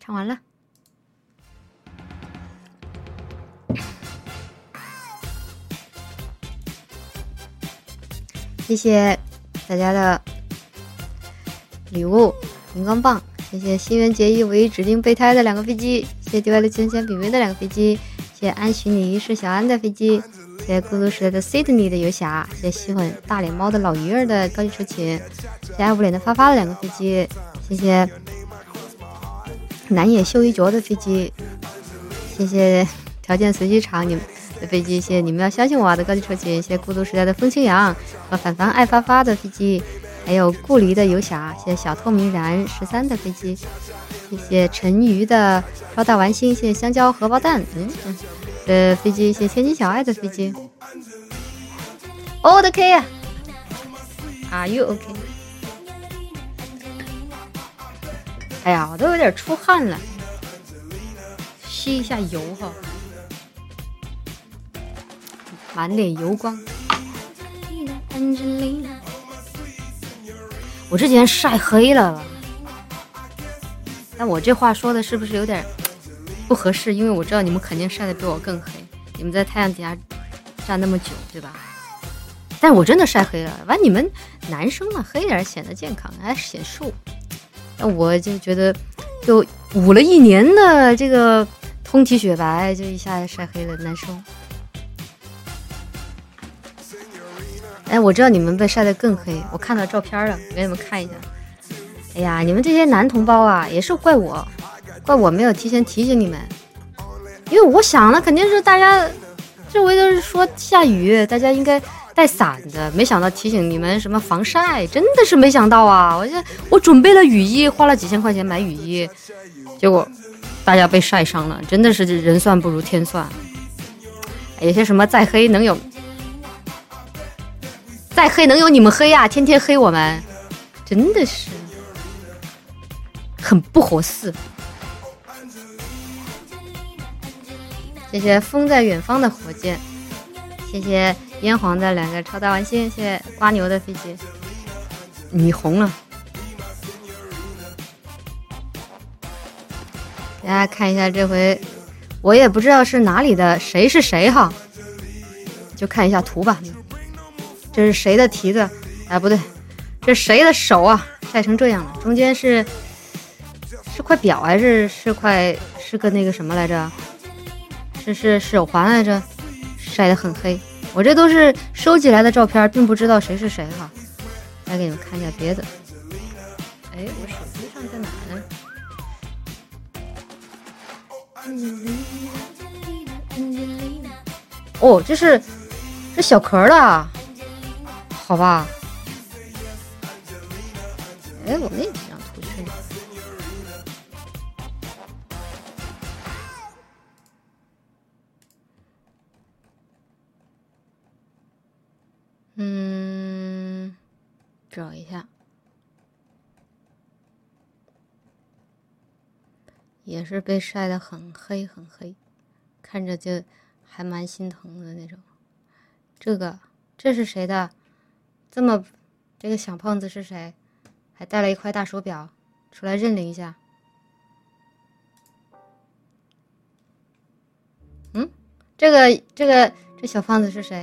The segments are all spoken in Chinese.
看完了。谢谢大家的礼物荧光棒，谢谢新垣结衣唯一指定备胎的2个飞机，谢谢 DY 的千千比微的2个飞机，谢谢安许你是小安的飞机，谢谢孤独时代的 Sydney 的游侠，谢谢喜欢大脸猫的老鱼儿的高级出勤，谢谢爱无脸的发发的2个飞机，谢谢南野秀一卓的飞机，谢谢条件随机场你们的飞机，谢谢你们要相信我的高级出勤，谢谢孤独时代的风清扬和反凡爱发发的飞机，还有顾离的游侠，谢谢小透明然13的飞机，谢谢陈瑜的超大玩星，谢谢香蕉荷包蛋的飞机，谢谢天津小爱的飞机。我的 K 啊 Are you OK？ 哎呀，我都有点出汗了，吸一下油哈，满脸油光。我这几天晒黑了，但我这话说的是不是有点不合适？因为我知道你们肯定晒得比我更黑，你们在太阳底下站那么久，对吧？但我真的晒黑了，完你们男生嘛，黑点显得健康，还显瘦。那我就觉得，就捂了1年的这个通体雪白，就一下晒黑了，难受。哎，我知道你们被晒得更黑，我看到照片了，给你们看一下。哎呀，你们这些男同胞啊，也是怪我没有提前提醒你们，因为我想了，肯定是大家周围都是说下雨，大家应该带伞的，没想到提醒你们什么防晒，真的是没想到啊！我准备了雨衣，花了几千块钱买雨衣，结果大家被晒伤了，真的是人算不如天算。有些什么再黑能有你们黑啊，天天黑我们，真的是很不合适。谢谢风在远方的火箭，谢谢烟黄的2个超大玩星，谢谢瓜牛的飞机。你红了，大家看一下这回，我也不知道是哪里的，谁是谁哈，就看一下图吧。这是谁的蹄子？哎，不对，这是谁的手啊？晒成这样了，中间是块表还是个那个什么来着？是手环来着，晒得很黑。我这都是收集来的照片，并不知道谁是谁哈。再给你们看一下别的。哎，我手机上在哪呢？哦，这小壳的，好吧？哎，我那几张图去哪？找一下，也是被晒得很黑很黑，看着就还蛮心疼的那种。这是谁的？这个小胖子是谁？还带了一块大手表，出来认领一下。这小胖子是谁？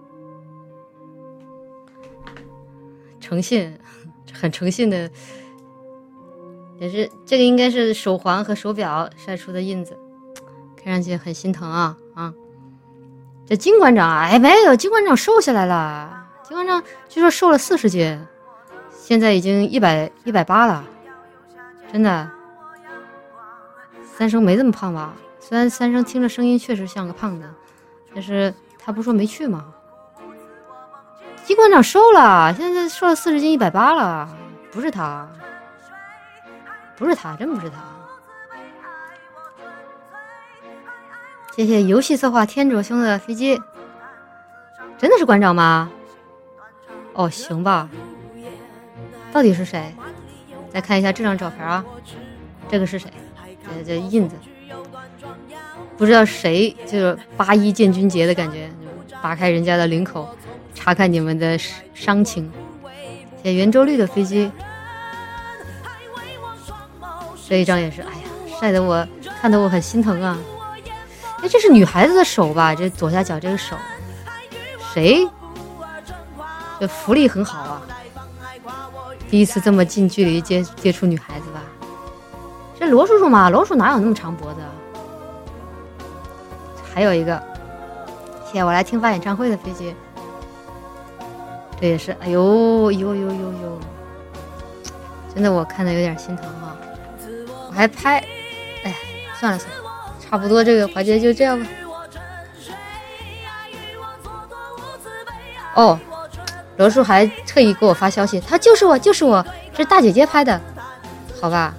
诚信，很诚信的，也是这个应该是手环和手表晒出的印子，看上去很心疼啊！这金馆长哎，没有，金馆长瘦下来了，金馆长据说瘦了40斤，现在已经180了，真的。三生没这么胖吧？虽然三生听着声音确实像个胖子，但是他不说没去吗？金馆长瘦了，现在瘦了40斤，180了，不是他，真不是他。谢谢游戏策划天卓兄的飞机，真的是馆长吗？哦，行吧。到底是谁？再看一下这张照片啊，这个是谁？这印子，不知道谁，就是81建军节的感觉，扒开人家的领口。查看你们的伤情。谢谢圆周率的飞机，这一张也是，哎呀， 晒得我看得我很心疼啊。哎，这是女孩子的手吧？这左下角这个手，谁？这福利很好啊，第一次这么近距离接触女孩子吧？这罗叔叔嘛，罗叔哪有那么长脖子啊？还有一个，谢谢我来听发演唱会的飞机，这也是，哎呦，真的我看的有点心疼啊。我还拍，哎，算了，差不多这个环节就这样吧。哦，罗叔还特意给我发消息，他就是我，是大姐姐拍的，好吧。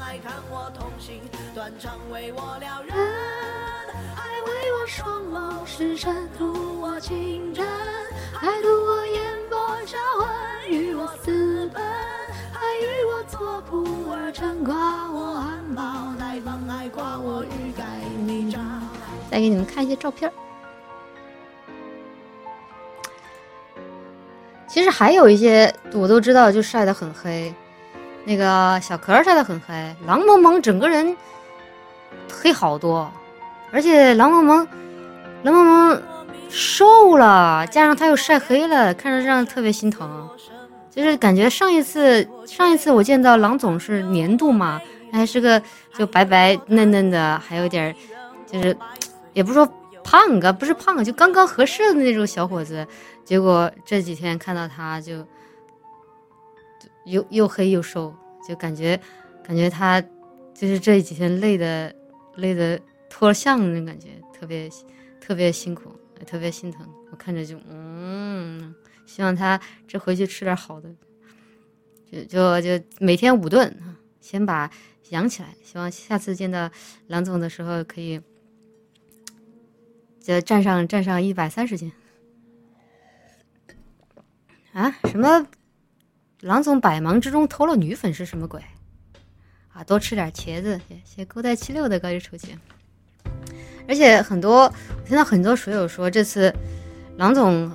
再给你们看一些照片。其实还有一些我都知道，就晒得很黑。那个小壳晒得很黑，狼萌萌整个人黑好多，而且狼萌萌瘦了，加上他又晒黑了，看着让人特别心疼。就是感觉上一次我见到狼总是年度嘛，还是个就白白嫩嫩的，还有点就是也不说胖啊，不是胖啊，就刚刚合适的那种小伙子。结果这几天看到他就又黑又瘦，就感觉他就是这几天累的脱了相那种感觉，特别辛苦，特别心疼。我看着就希望他这回去吃点好的，就每天5顿，先把养起来。希望下次见到郎总的时候可以就站上130斤啊！什么郎总百忙之中偷了女粉是什么鬼啊？多吃点茄子，谢谢勾带76的高级抽签。而且我听到很多水友说，这次郎总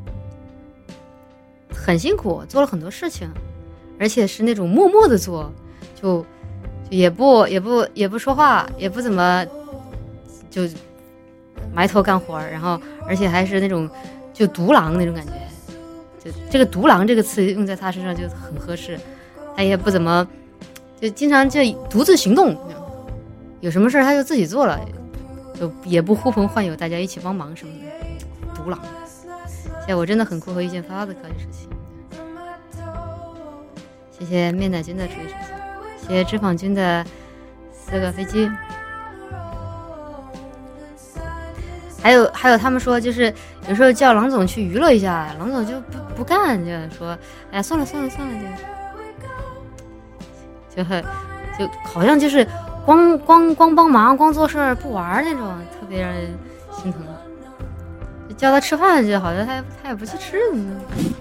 很辛苦，做了很多事情，而且是那种默默的做，就也不说话，也不怎么就埋头干活，然后而且还是那种就独狼那种感觉。就这个独狼这个词用在他身上就很合适，他也不怎么就经常就独自行动，有什么事他就自己做了，就也不呼朋唤友大家一起帮忙什么的。独狼，现在我真的很酷和意见发的高级事情。谢谢面奶君的注意事情，谢谢脂肪君的4个飞机。还有他们说，就是有时候叫郎总去娱乐一下，郎总就不干，就说哎呀算了，就好像就是光帮忙光做事儿不玩那种，特别让人心疼。就叫他吃饭，就好像他也不去吃呢。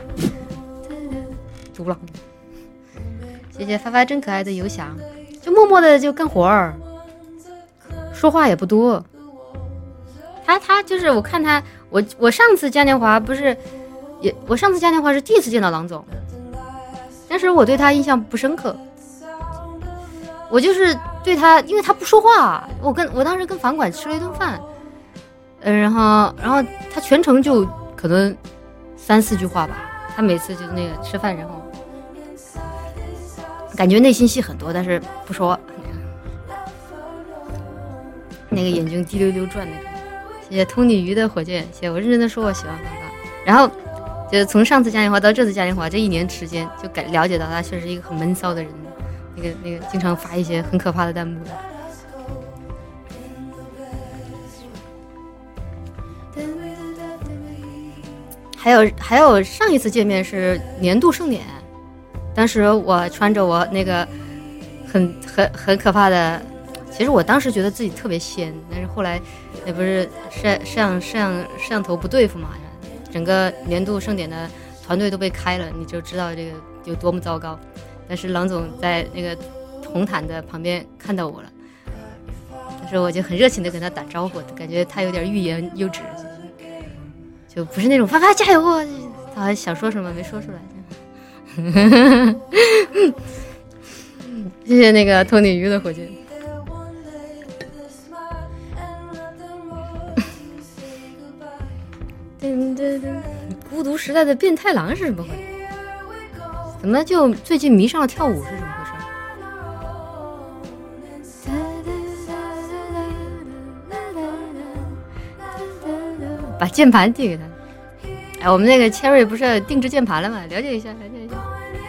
独狼，谢谢发真可爱的游侠，就默默的就干活儿，说话也不多。他就是我看他，我上次嘉年华不是我上次嘉年华是第一次见到郎总，但是我对他印象不深刻。我就是对他，因为他不说话，我当时跟饭馆吃了一顿饭，然后他全程就可能3-4句话吧，他每次就那个吃饭，然后感觉内心戏很多，但是不说，那个眼睛滴溜溜转那种。谢谢通你鱼的火箭，谢谢我认真的说我喜欢他。然后就从上次嘉年华到这次嘉年华这1年时间，就了解到他确实是一个很闷骚的人，那个经常发一些很可怕的弹幕。还有上一次见面是年度盛典，当时我穿着我那个很可怕的，其实我当时觉得自己特别仙，但是后来那不是摄像头不对付嘛，整个年度盛典的团队都被开了，你就知道这个有多么糟糕。但是郎总在那个红毯的旁边看到我了，但是我就很热情的跟他打招呼，感觉他有点欲言又止，就不是那种发发加油啊，他还想说什么没说出来。谢谢那个托尼鱼的火箭。 孤独时代的变态郎是怎么回事？怎么就最近迷上了跳舞是怎么回事？把键盘递给他。哎，我们那个 Cherry 不是定制键盘了吗？了解一下，了解一下。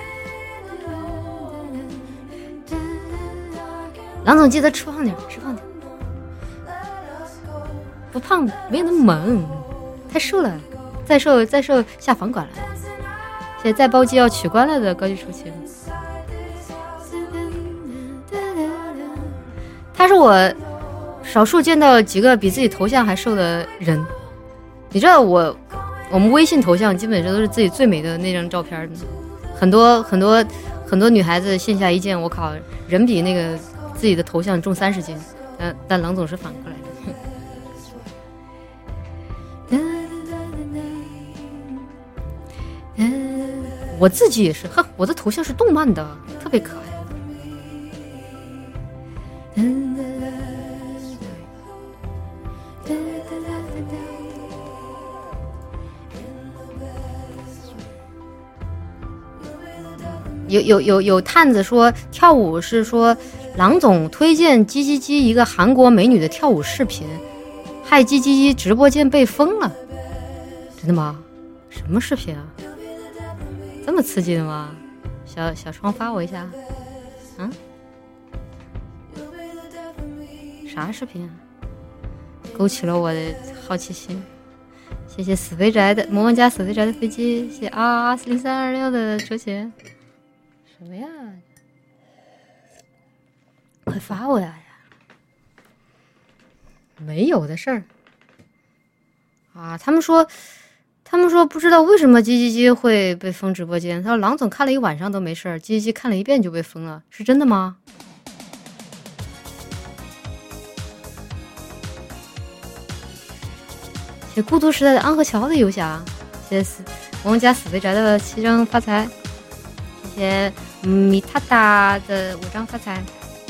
郎总记得吃胖点，吃胖点。不胖，没有那么猛，太瘦了，再瘦下房管了。现在再包机要取关了的高级出勤。他是我少数见到几个比自己头像还瘦的人。你知道我们微信头像基本上都是自己最美的那张照片的，很多女孩子线下一见，我靠，人比那个自己的头像重30斤，但郎总是反过来的。我自己也是，我的头像是动漫的，特别可爱。有探子说跳舞是说郎总推荐鸡鸡鸡一个韩国美女的跳舞视频，害鸡鸡鸡直播间被封了。真的吗？什么视频啊？这么刺激的吗？小窗发我一下。啊？啥视频啊？勾起了我的好奇心。谢谢死肥宅的魔王家死肥宅的飞机，谢谢40326的球鞋。什么呀？快发我呀！没有的事儿啊！他们说不知道为什么鸡鸡鸡会被封直播间。他说郎总看了一晚上都没事儿，鸡鸡鸡看了一遍就被封了，是真的吗？谢谢孤独时代的安河桥的游侠，谢谢我们家死肥宅的7张发财，谢谢米塔达的5张发财。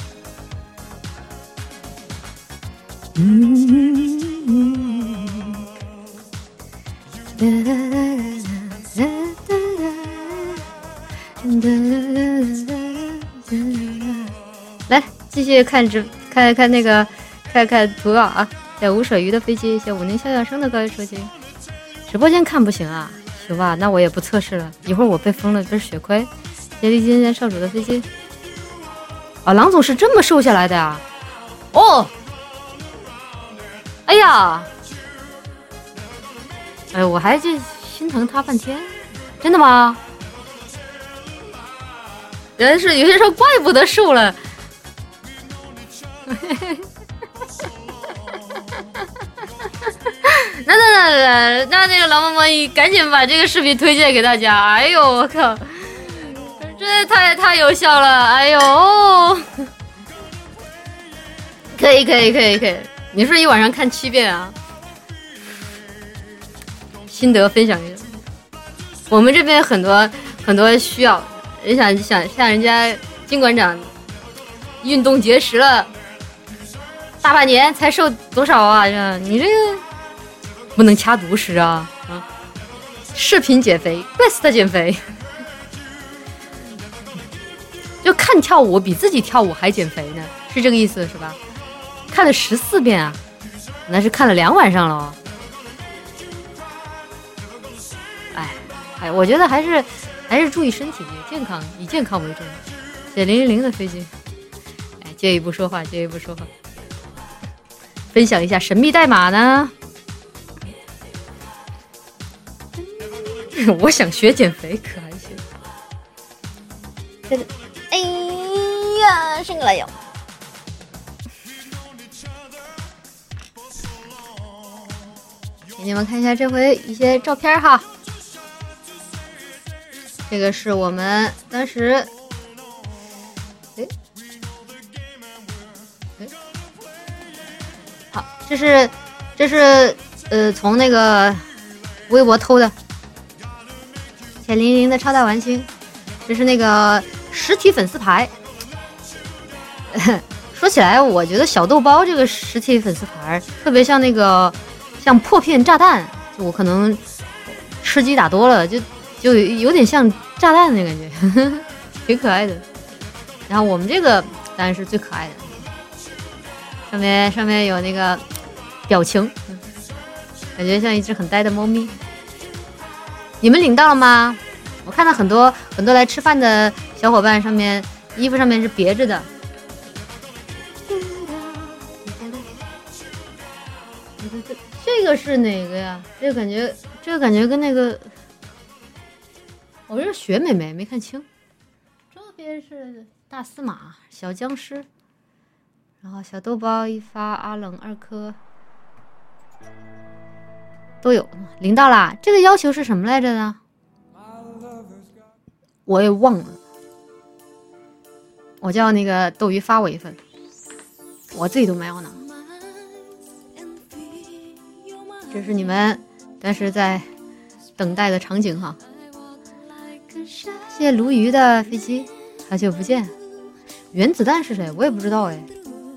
来继续看那个看图稿啊！谢吴水鱼的飞机，谢武宁小生的高级手机。直播间看不行啊，行吧，那我也不测试了，一会儿我被封了，这是血亏。谢丽今天少主的飞机。啊，郎总是这么瘦下来的呀？哦，哎呀，哎，我还就心疼他半天，真的吗？原来是有些时候怪不得瘦了。那个老妈妈，你赶紧把这个视频推荐给大家。哎呦，我靠，这太有效了！哎呦，可以，你是一晚上看7遍啊？心得分享一下。我们这边很多需要，想像人家金馆长运动节食了大半年才瘦多少啊？你这个不能掐毒食啊！视频减肥 ，best 减肥，就看跳舞比自己跳舞还减肥呢，是这个意思是吧？看了14遍啊，那是看了2晚上了。哎，我觉得还是注意身体健康，以健康为重。谢000的飞机，哎，借一步说话。分享一下神秘代码呢？我想学减肥，可还行？哎呀，伸个懒腰。给你们看一下这回一些照片哈。这个是我们当时，好，这是从那个微博偷的。铁00的超大玩星，这是那个实体粉丝牌。说起来，我觉得小豆包这个实体粉丝牌特别像那个像破片炸弹，就我可能吃鸡打多了，就有点像炸弹的感觉，挺可爱的。然后我们这个当然是最可爱的，上面有那个表情，感觉像一只很呆的猫咪。你们领到了吗？我看到很多来吃饭的小伙伴上面衣服上面是别着的。这个是哪个呀？这个感觉跟那个，我这是雪美眉没看清。这边是大司马小僵尸，然后小豆包一发，阿冷2颗都有领到啦。这个要求是什么来着呢？我也忘了。我叫那个斗鱼发我一份，我自己都没有呢。这是你们但是在等待的场景哈。谢谢鲈鱼的飞机，好久不见。原子弹是谁？我也不知道哎。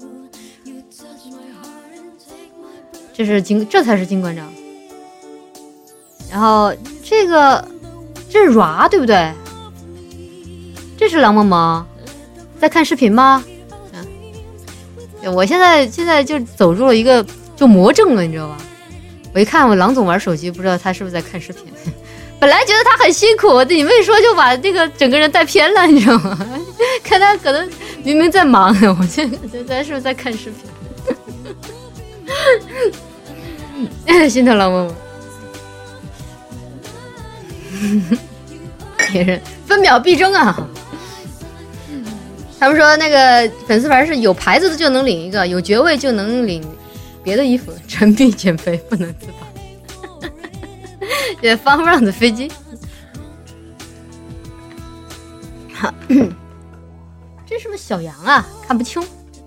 这才是金馆长。然后这是 Ra 对不对？这是狼萌萌在看视频吗？我现在就走入了一个就魔怔了，你知道吧？我一看我郎总玩手机，不知道他是不是在看视频。本来觉得他很辛苦，你们一说就把这个整个人带偏了，你知道吗？看他可能明明在忙，我觉得他是不是在看视频？心疼郎萌萌。别人分秒必争啊！他们说那个粉丝牌是有牌子的就能领一个，有爵位就能领别的衣服。陈碧减肥不能自拔。这方让的飞机。这是不是小羊啊？看不清。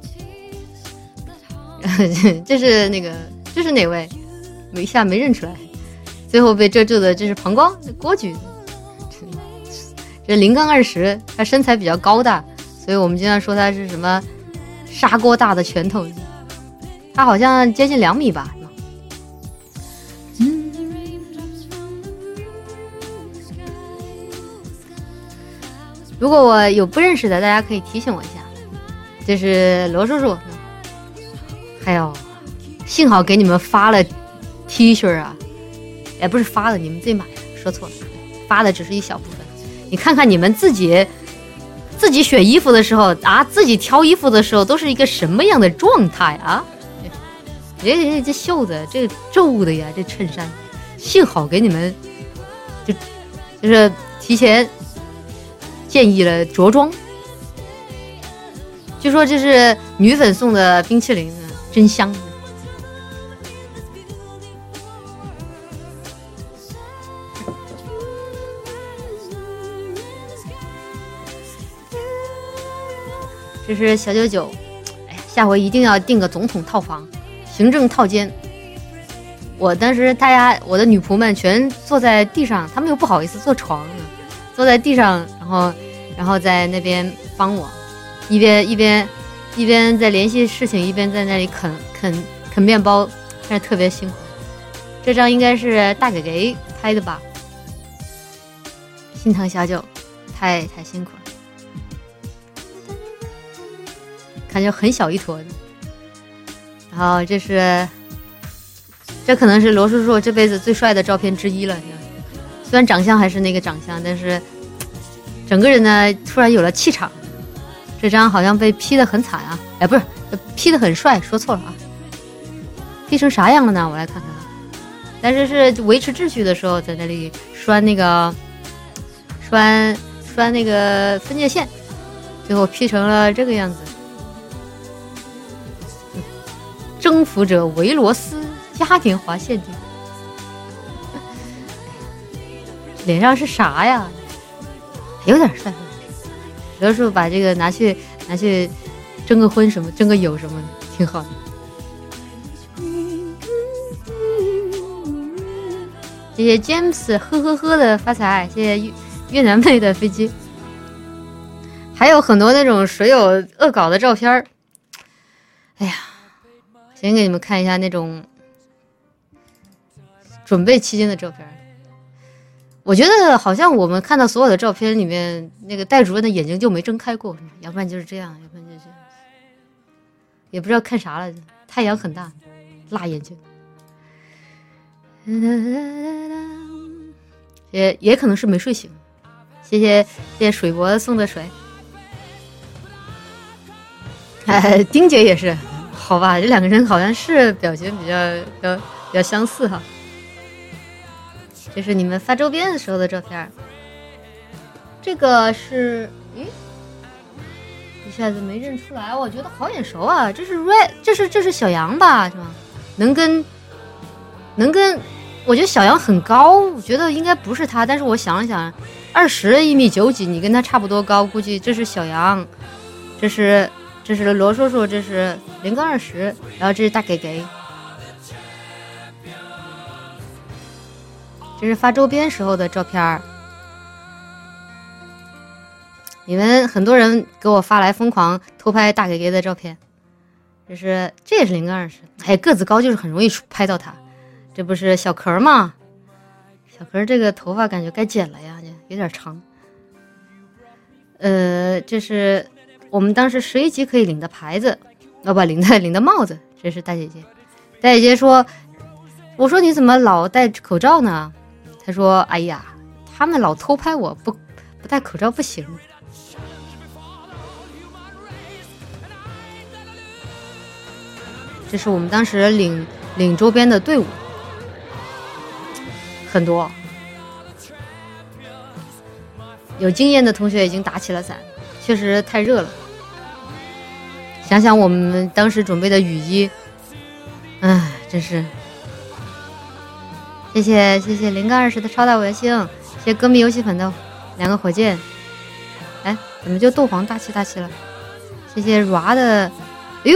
这是哪位？一下没认出来。最后被遮住的这是膀胱，郭举。这零杠20，他身材比较高大，所以我们经常说他是什么砂锅大的拳头。他好像接近2米吧。如果我有不认识的，大家可以提醒我一下。这是罗叔叔，还有幸好给你们发了 T 恤啊，也不是发的，你们自己买的，说错了，发的只是一小部分。你看看你们自己选衣服的时候啊，自己挑衣服的时候都是一个什么样的状态啊？这袖子这皱的呀，这衬衫，幸好给你们就是提前建议了着装。据说这是女粉送的冰淇淋，真香。这是小99，哎呀，下回一定要订个总统套房，行政套间。我当时我的女仆们全坐在地上，她们又不好意思坐床呢，坐在地上，然后在那边帮我，一边在联系事情，一边在那里啃面包，但是特别辛苦。这张应该是大给给拍的吧？心疼小九，太辛苦了。感觉很小一坨的。然后这可能是罗叔叔这辈子最帅的照片之一了。虽然长相还是那个长相，但是整个人呢突然有了气场。这张好像被 P 得很惨啊，哎，不是 P 得很帅，说错了啊。P 成啥样了呢？我来看看。但是是维持秩序的时候，在那里拴那个分界线，最后 P 成了这个样子。征服者维罗斯嘉年华限定。脸上是啥呀？有点帅。有时候把这个拿去征个婚什么，征个友什么的，挺好的。谢谢 James 呵的发财，谢谢越南妹的飞机，还有很多那种水友恶搞的照片。哎呀，先给你们看一下那种准备期间的照片。 我觉得好像我们看到所有的照片里面，那个戴主任的眼睛就没睁开过，要不然就是这样，要不然就是也不知道看啥了。太阳很大，辣眼睛。也可能是没睡醒。谢谢水博送的水。丁姐也是，好吧，这两个人好像是表情比较相似哈。这是你们发周边的时候的照片。这个是，一下子没认出来，我觉得好眼熟啊！这是小杨吧？是吗？能跟，我觉得小杨很高，我觉得应该不是他，但是我想了想，1米9几，你跟他差不多高，估计这是小杨，这是罗叔叔，这是0杠20，然后这是大给给。这是发周边时候的照片。你们很多人给我发来疯狂偷拍大给给的照片，这也是0杠20，个子高就是很容易拍到他。这不是小壳吗？小壳这个头发感觉该剪了呀，有点长。这是我们当时11级可以领的牌子，领的帽子。这是大姐姐，大姐姐说，我说你怎么老戴口罩呢？她说，哎呀，他们老偷拍我，不戴口罩不行。这是我们当时领周边的队伍，很多。有经验的同学已经打起了伞，确实太热了。想想我们当时准备的雨衣，真是。谢谢0杠20的超大文星，谢谢歌迷游戏粉的2个火箭。怎么就斗皇大气了？谢谢 Ra 的，呦！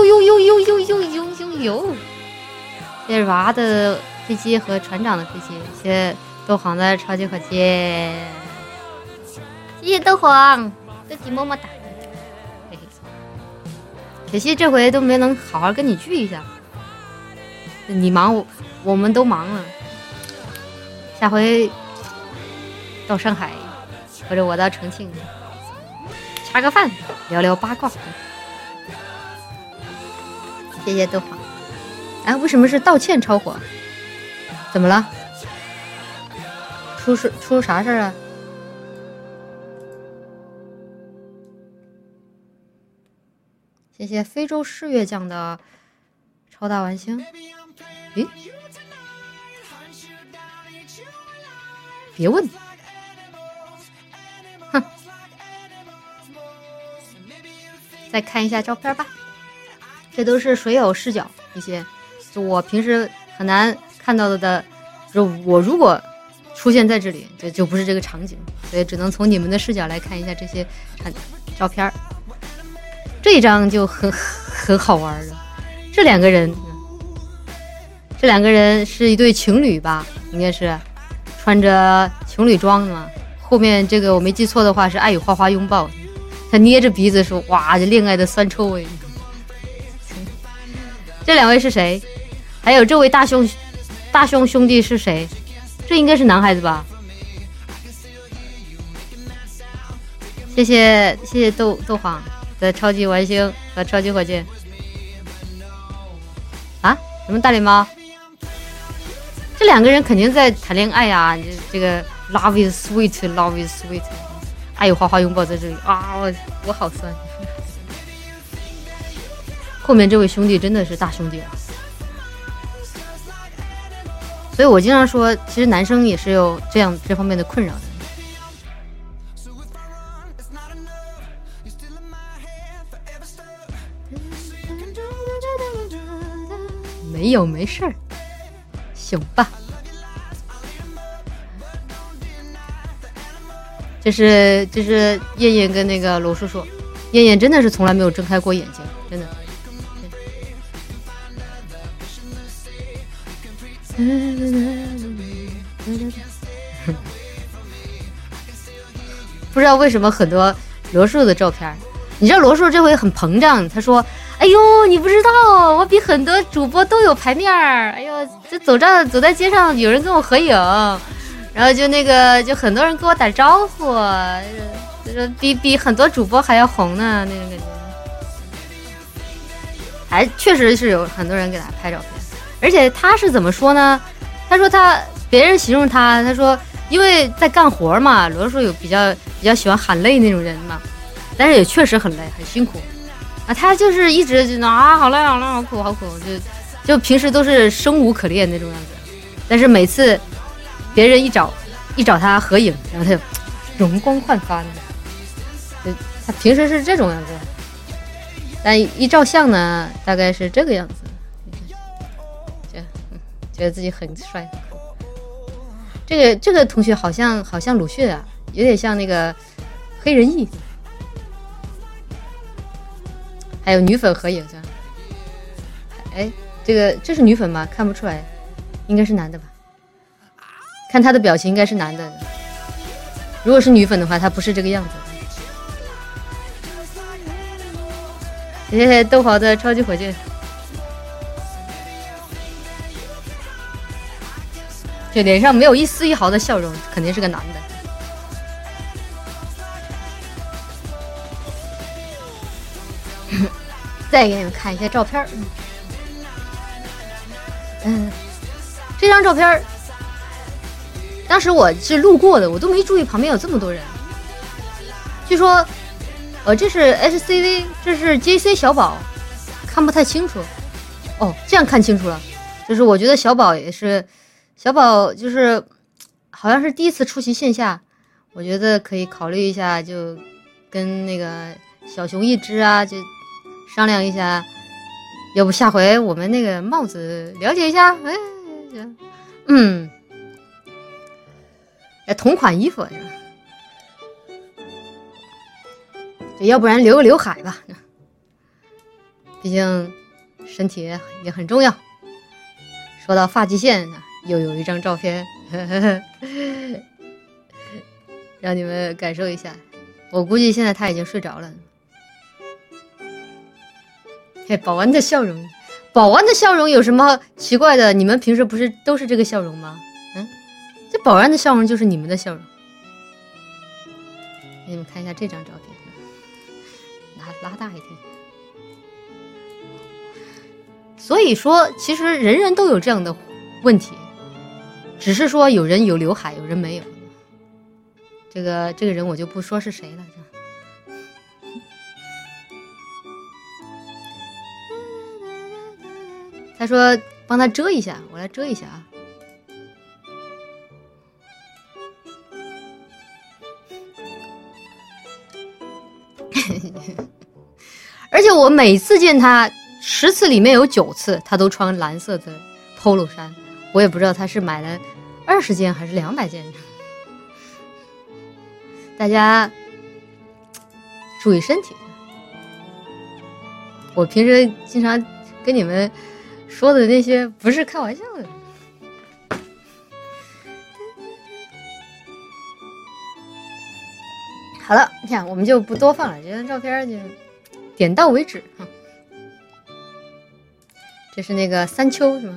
谢谢 Ra 的飞机和船长的飞机，谢谢斗皇的超级火箭，谢谢斗皇，自己么么哒。嘿嘿，可惜这回都没能好好跟你聚一下，你忙我们都忙了。下回到上海，或者我到重庆，吃个饭，聊聊八卦。谢谢斗皇。为什么是道歉超火？怎么了？出啥事儿啊？谢谢非洲世月酱的超大丸星。别问，哼！再看一下照片吧，这都是水友视角，一些就我平时很难看到的，就我如果出现在这里，就不是这个场景，所以只能从你们的视角来看一下这些照片。这一张就很好玩的，这两个人是一对情侣吧，应该是穿着情侣装的嘛。后面这个我没记错的话是爱与花花拥抱，他捏着鼻子说，哇，这恋爱的酸臭味。这两位是谁？还有这位大胸兄弟是谁？这应该是男孩子吧。谢谢斗皇的超级玩星和超级火箭。什么大脸猫？这两个人肯定在谈恋爱啊！这个 love is sweet， love is sweet， 爱有花花拥抱在这里啊！我好酸。后面这位兄弟真的是大兄弟了，所以我经常说，其实男生也是有这方面的困扰的。没事儿，行吧。这是燕燕跟那个罗叔叔，燕燕真的是从来没有睁开过眼睛，真的。不知道为什么很多罗叔的照片，你知道罗叔这回很膨胀，他说，哎呦，你不知道，我比很多主播都有牌面儿。哎呦，这走在街上有人跟我合影， 然后就那个就很多人给我打招呼，就是比很多主播还要红呢那种感觉。还确实是有很多人给他拍照片，而且他是怎么说呢？他说别人形容他说因为在干活嘛，罗叔有比较喜欢喊累那种人嘛，但是也确实很累很辛苦啊。他就是一直就好累好苦，就平时都是生无可恋那种样子，但是每次别人一找他合影，然后他就容光焕发的，就他平时是这种样子。但一照相呢，大概是这个样子，觉得自己很帅。这个同学好像鲁迅啊，有点像那个黑人翼。还有女粉合影是吧？哎，这是女粉吗？看不出来，应该是男的吧？看他的表情应该是男的。如果是女粉的话，他不是这个样子。谢谢豆豪的超级火箭。这脸上没有一丝一毫的笑容，肯定是个男的。再给你们看一些照片。这张照片当时我是路过的，我都没注意旁边有这么多人。据说这是 HCV， 这是 JC 小宝，看不太清楚。哦，这样看清楚了，就是我觉得小宝就是好像是第一次出席线下，我觉得可以考虑一下，就跟那个小熊一只啊，就商量一下，要不下回我们那个帽子了解一下。同款衣服是吧？要不然留个刘海吧，毕竟身体也很重要。说到发际线，又有一张照片，让你们感受一下。我估计现在他已经睡着了。保安的笑容，保安的笑容有什么奇怪的？你们平时不是都是这个笑容吗？这保安的笑容就是你们的笑容。给你们看一下这张照片。拉大一点。所以说其实人人都有这样的问题，只是说有人有刘海，有人没有。这个人我就不说是谁了。他说帮他遮一下，我来遮一下啊。而且我每次见他10次里面有9次他都穿蓝色的 polo 衫，我也不知道他是买了20件还是200件。大家注意身体。我平时经常跟你们说的那些不是开玩笑的。好了，你看我们就不多放了，这张照片就点到为止。这是那个三秋是吗？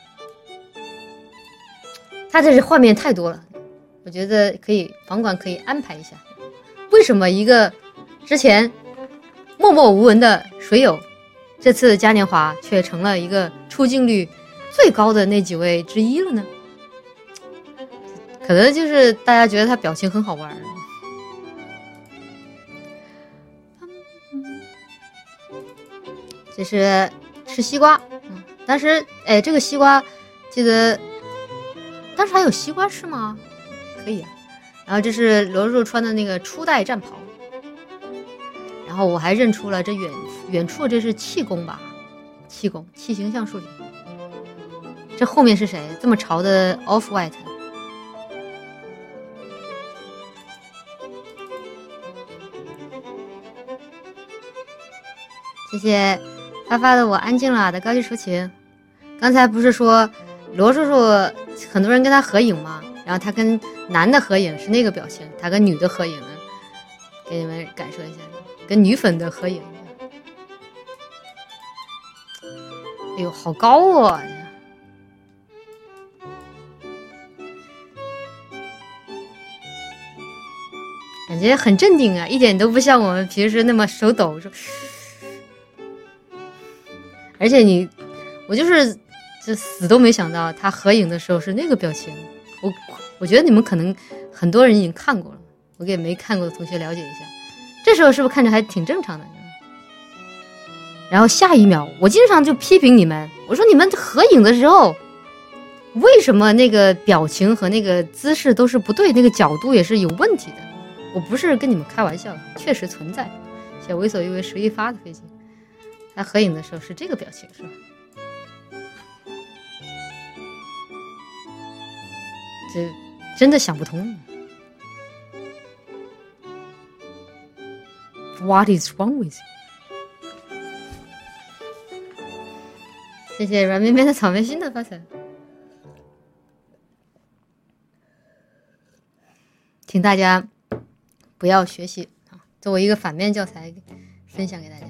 他这是画面太多了，我觉得房管可以安排一下。为什么一个之前默默无闻的水友，这次嘉年华却成了一个出镜率最高的那几位之一了呢？可能就是大家觉得他表情很好玩。这是吃西瓜，当时这个西瓜记得当时还有西瓜吃吗？可以啊。然后这是罗叔穿的那个初代战袍，然后我还认出了这远处这是气功吧，气形象树林。这后面是谁？这么潮的 Off White。谢谢发的我安静了的高级抒情。刚才不是说罗叔叔很多人跟他合影吗？然后他跟男的合影是那个表情，他跟女的合影呢，给你们感受一下，跟女粉的合影。哎呦，好高哦！ 觉很镇定啊，一点都不像我们平时那么手抖。而且我就是这死都没想到他合影的时候是那个表情。我觉得你们可能很多人已经看过了，我给没看过的同学了解一下，这时候是不是看着还挺正常的？然后下一秒我经常就批评你们，我说你们合影的时候为什么那个表情和那个姿势都是不对，那个角度也是有问题的。我不是跟你们开玩笑，确实存在。写为所欲为时一发的飞机，他合影的时候是这个表情，是吧？这真的想不通。What is wrong with you？ 谢谢软绵绵的草莓心的发财。请大家不要学习啊，作为一个反面教材分享给大家。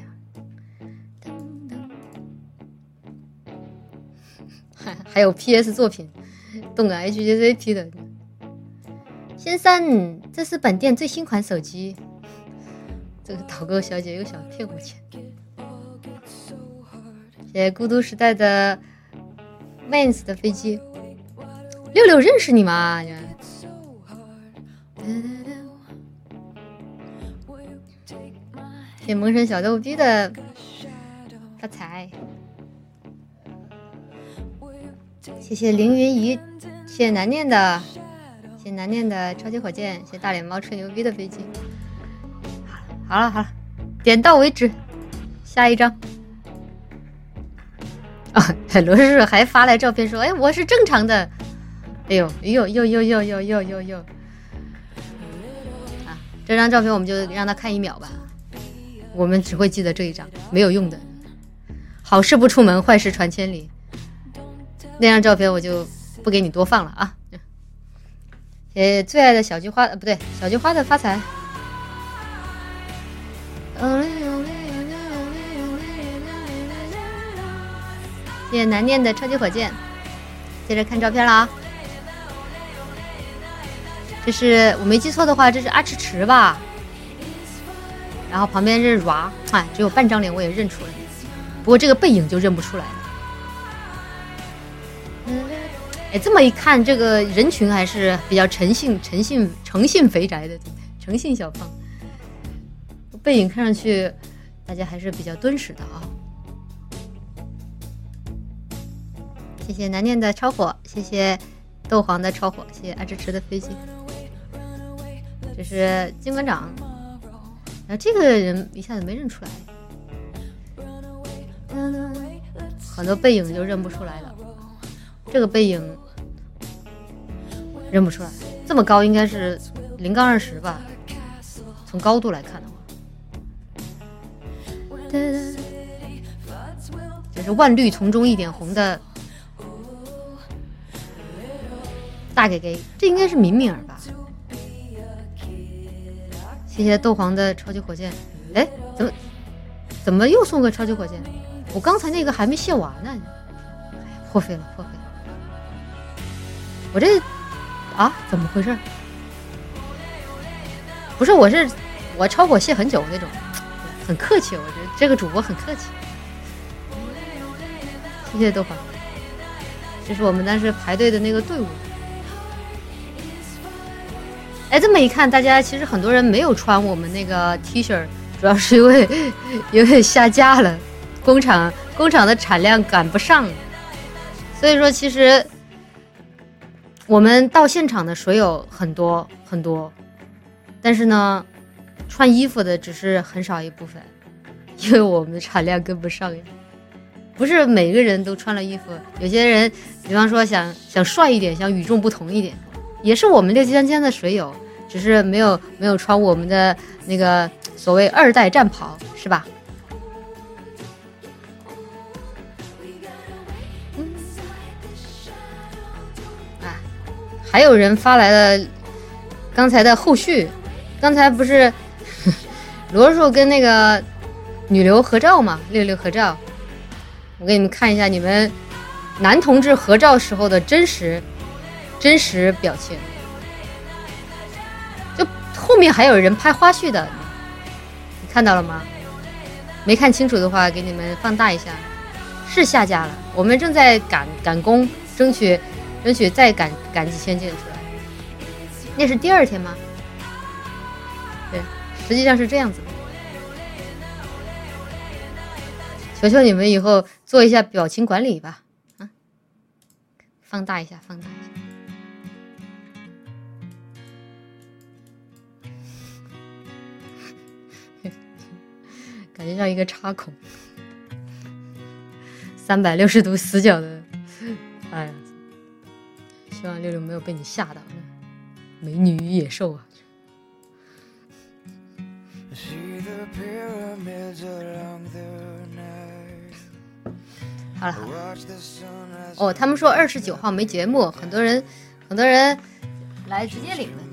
还有 PS 作品动感 HTC P 的。先生，这是本店最新款手机。这个导购小姐又想骗我钱。谢谢孤独时代的 Vans 的飞机。六六认识你吗？谢谢萌神小逗逼的发财。谢谢凌云怡，谢谢难念的，谢谢难念的超级火箭，谢谢大脸猫吹牛逼的飞机。好了，点到为止，下一张。啊，罗叔叔还发来照片说：“哎，我是正常的。”哎呦，啊，这张照片我们就让他看1秒吧，我们只会记得这一张，没有用的。好事不出门，坏事传千里。那张照片我就不给你多放了啊。最爱的小菊花，不对，小菊花的发财。谢谢难念的超级火箭。接着看照片了啊，这是我没记错的话，这是阿迟迟吧？然后旁边是 Ra， 只有半张脸我也认出来，不过这个背影就认不出来了。哎，这么一看，这个人群还是比较诚信肥宅的，诚信小胖。背影看上去，大家还是比较敦实的啊。谢谢难念的超火，谢谢豆黄的超火，谢谢阿迟迟的飞机。这是金馆长，然后这个人一下子没认出来，很多背影就认不出来了。这个背影认不出来，这么高应该是0-20吧，从高度来看的话。这是万绿丛中一点红的大给给，这应该是敏敏儿吧。谢谢豆黄的超级火箭。哎，怎么又送个超级火箭？我刚才那个还没卸完呢。破费了。我这怎么回事？不是，我超火卸很久那种，很客气。我觉得这个主播很客气。谢谢豆黄，这是我们当时排队的那个队伍。哎，这么一看，大家其实很多人没有穿我们那个 T 恤，主要是因为下架了，工厂的产量赶不上，所以说其实我们到现场的水友很多，但是呢，穿衣服的只是很少一部分，因为我们的产量跟不上呀。不是每个人都穿了衣服，有些人比方说想帅一点，想与众不同一点，也是我们673的水友，只是没有穿我们的那个所谓2代战袍，是吧？还有人发来了刚才的后续，刚才不是罗叔跟那个女流合照吗？66合照，我给你们看一下你们男同志合照时候的真实表情，就后面还有人拍花絮的，你看到了吗？没看清楚的话，给你们放大一下，是下架了。我们正在赶工，争取再赶几千件出来。那是第2天吗？对，实际上是这样子的。求求你们以后做一下表情管理吧，啊，放大一下。感觉像一个插孔，360度死角的，哎呀！希望六六没有被你吓到，美女与野兽啊！好了，哦，他们说29号没节目，很多人来直接领的。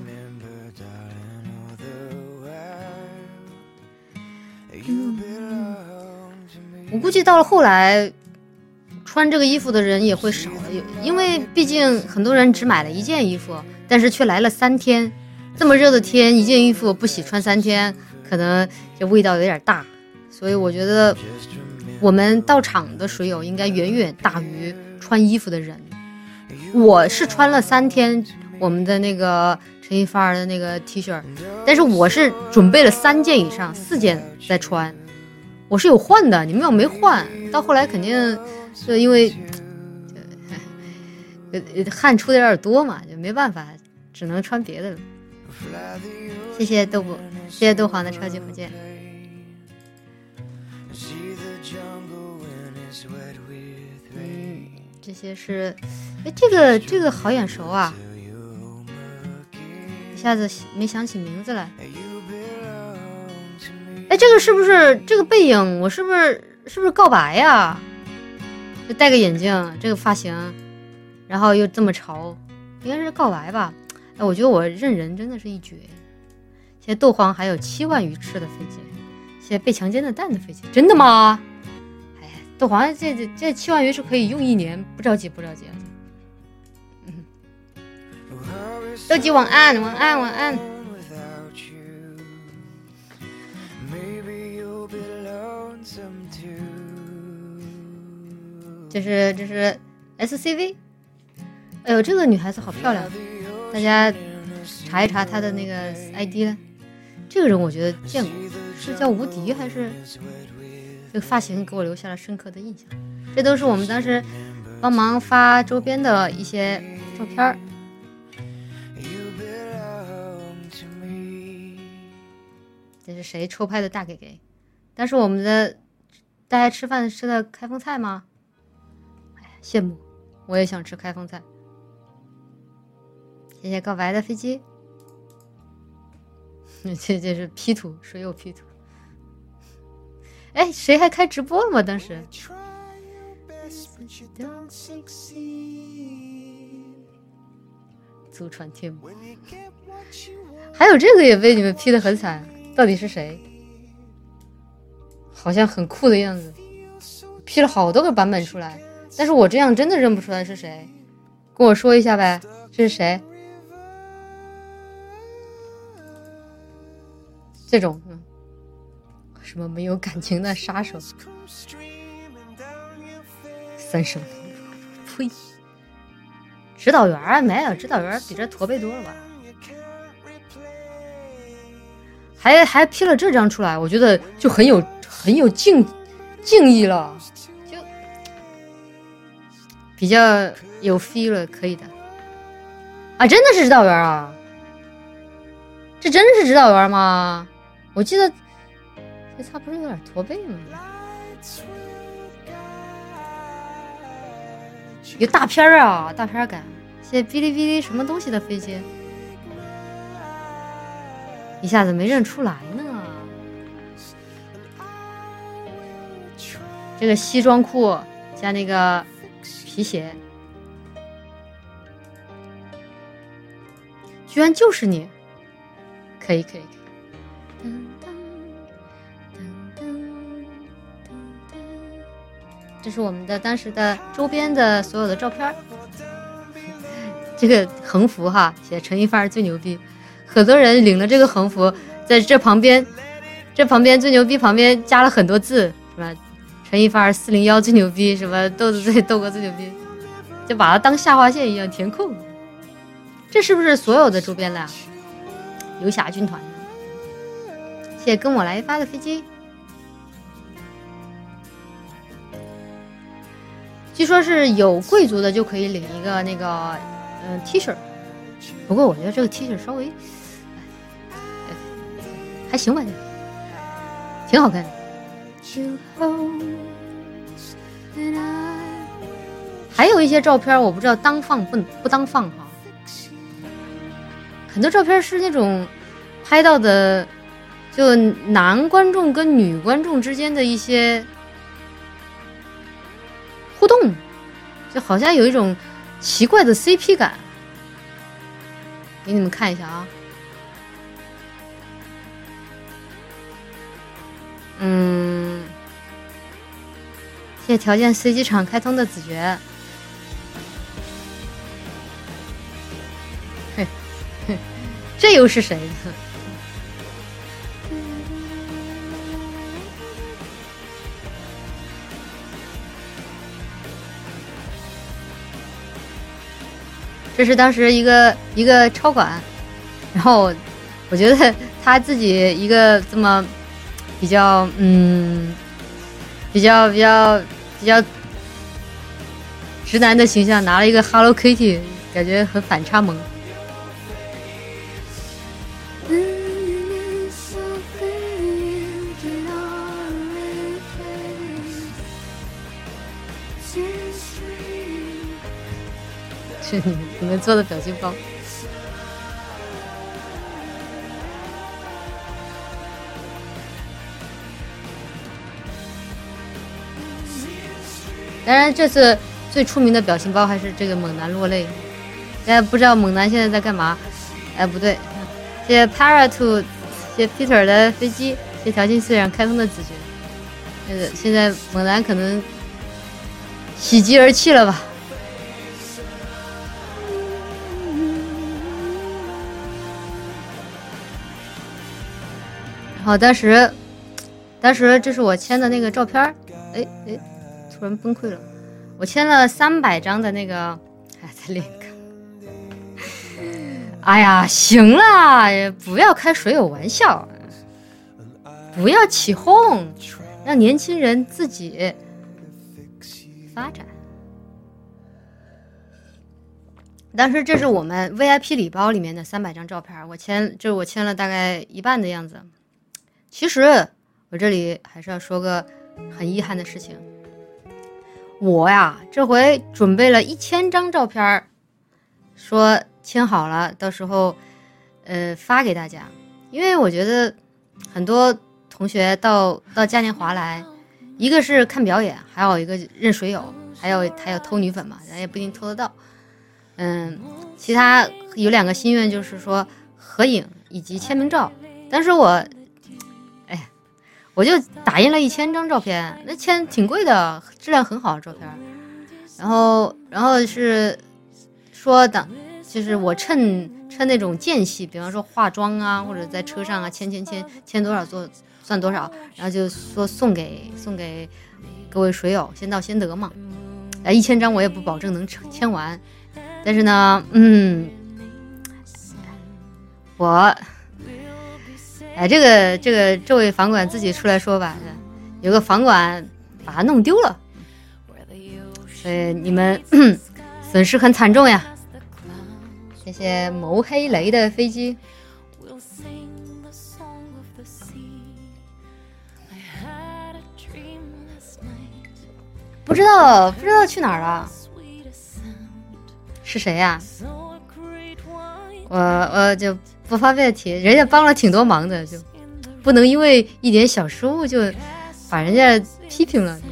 我估计到了后来，穿这个衣服的人也会少了，因为毕竟很多人只买了1件衣服，但是却来了3天。这么热的天，1件衣服不洗穿3天，可能这味道有点大。所以我觉得我们到场的水友应该远远大于穿衣服的人。我是穿了3天我们的那个陈一发的那个 T 恤，但是我是准备了3件以上，4件在穿。我是有换的，你们要没换，到后来肯定就因为汗出的有点多嘛，就没办法，只能穿别的了。谢谢豆腐，谢谢豆黄的超级福建。这些是，哎，这个好眼熟啊，一下子没想起名字来。哎，这个是不是这个背影？我是不是告白呀？就戴个眼镜，这个发型，然后又这么潮，应该是告白吧？哎，我觉得我认人真的是一绝。谢谢豆黄，还有7万鱼翅的飞机，谢谢被强奸的蛋的飞机，真的吗？哎，豆黄这7万鱼翅可以用1年，不着急。豆鸡晚安。这是 SCV， 哎呦，这个女孩子好漂亮，大家查一查她的那个 ID 了。这个人我觉得见过，是叫无敌还是？这个发型给我留下了深刻的印象。这都是我们当时帮忙发周边的一些照片。这是谁抽拍的大给给？但是我们的大家吃饭吃的开封菜吗？羡慕，我也想吃开封菜。谢谢告白的飞机。这是 P 图，水有 P 图。哎，谁还开直播了吗？当时祖传天母，还有这个也被你们 P 得很惨，到底是谁？好像很酷的样子，P 了好多个版本出来。但是我这样真的认不出来是谁，跟我说一下呗，这是谁？这种什么没有感情的杀手，3声，呸！指导员啊，没有，指导员比这驼背多了吧？还 P 了这张出来，我觉得就很有敬意了。比较有 feel 了，可以的啊！真的是指导员啊？这真是指导员吗？我记得这他不是有点驼背吗？有大片啊，大片感。谢谢哔哩哔哩什么东西的飞机，一下子没认出来呢。这个西装裤加那个皮鞋，居然就是你！可以。这是我们的当时的周边的所有的照片。这个横幅哈，写陈一发最牛逼， 很多人领了这个横幅，在这旁边最牛逼旁边加了很多字，什么陈一发401最牛逼，什么豆子豆哥最牛逼，就把它当下划线一样填空。这是不是所有的周边了？游侠军团，谢谢跟我来发的飞机。据说是有贵族的就可以领一个那个T 恤，不过我觉得这个 T 恤稍微还行吧，挺好看的。还有一些照片我不知道当放不当放哈，很多照片是那种拍到的就男观众跟女观众之间的一些互动，就好像有一种奇怪的 CP 感，给你们看一下啊。谢谢条件随机场开通的子爵。这又是谁呢？这是当时一个超管，然后我觉得他自己一个这么比较直男的形象，拿了一个 Hello Kitty， 感觉很反差萌。是你们做的表情包。当然这次最出名的表情包还是这个猛男落泪。大家不知道猛男现在在干嘛？哎，不对，谢谢 Para2， 谢谢 Peter 的飞机，谢谢条件四让开通的子爵。现在猛男可能喜极而泣了吧。然后当时这是我签的那个照片，突然崩溃了。我签了300张的那个，再练一个。哎呀，行了，不要开水友玩笑，不要起哄，让年轻人自己发展。当时这是我们 VIP 礼包里面的300张照片，我签了大概一半的样子。其实我这里还是要说个很遗憾的事情，我呀这回准备了1000张照片，说签好了到时候发给大家，因为我觉得很多同学到嘉年华来，一个是看表演，还有一个认水友，还有偷女粉嘛，咱也不一定偷得到。其他有2个心愿，就是说合影以及签名照，但是我就打印了1000张照片，那签挺贵的，质量很好的照片。然后是说就是我趁那种间隙，比方说化妆啊，或者在车上啊，签多少算多少，然后就说送给各位水友，先到先得嘛。1000张我也不保证能签完，但是呢，这位房管自己出来说吧，有个房管把它弄丢了，所以你们损失很惨重呀。谢谢谋黑雷的飞机。不知道去哪儿了，是谁呀？我就不方便提，人家帮了挺多忙的，就不能因为一点小失误就把人家批评了。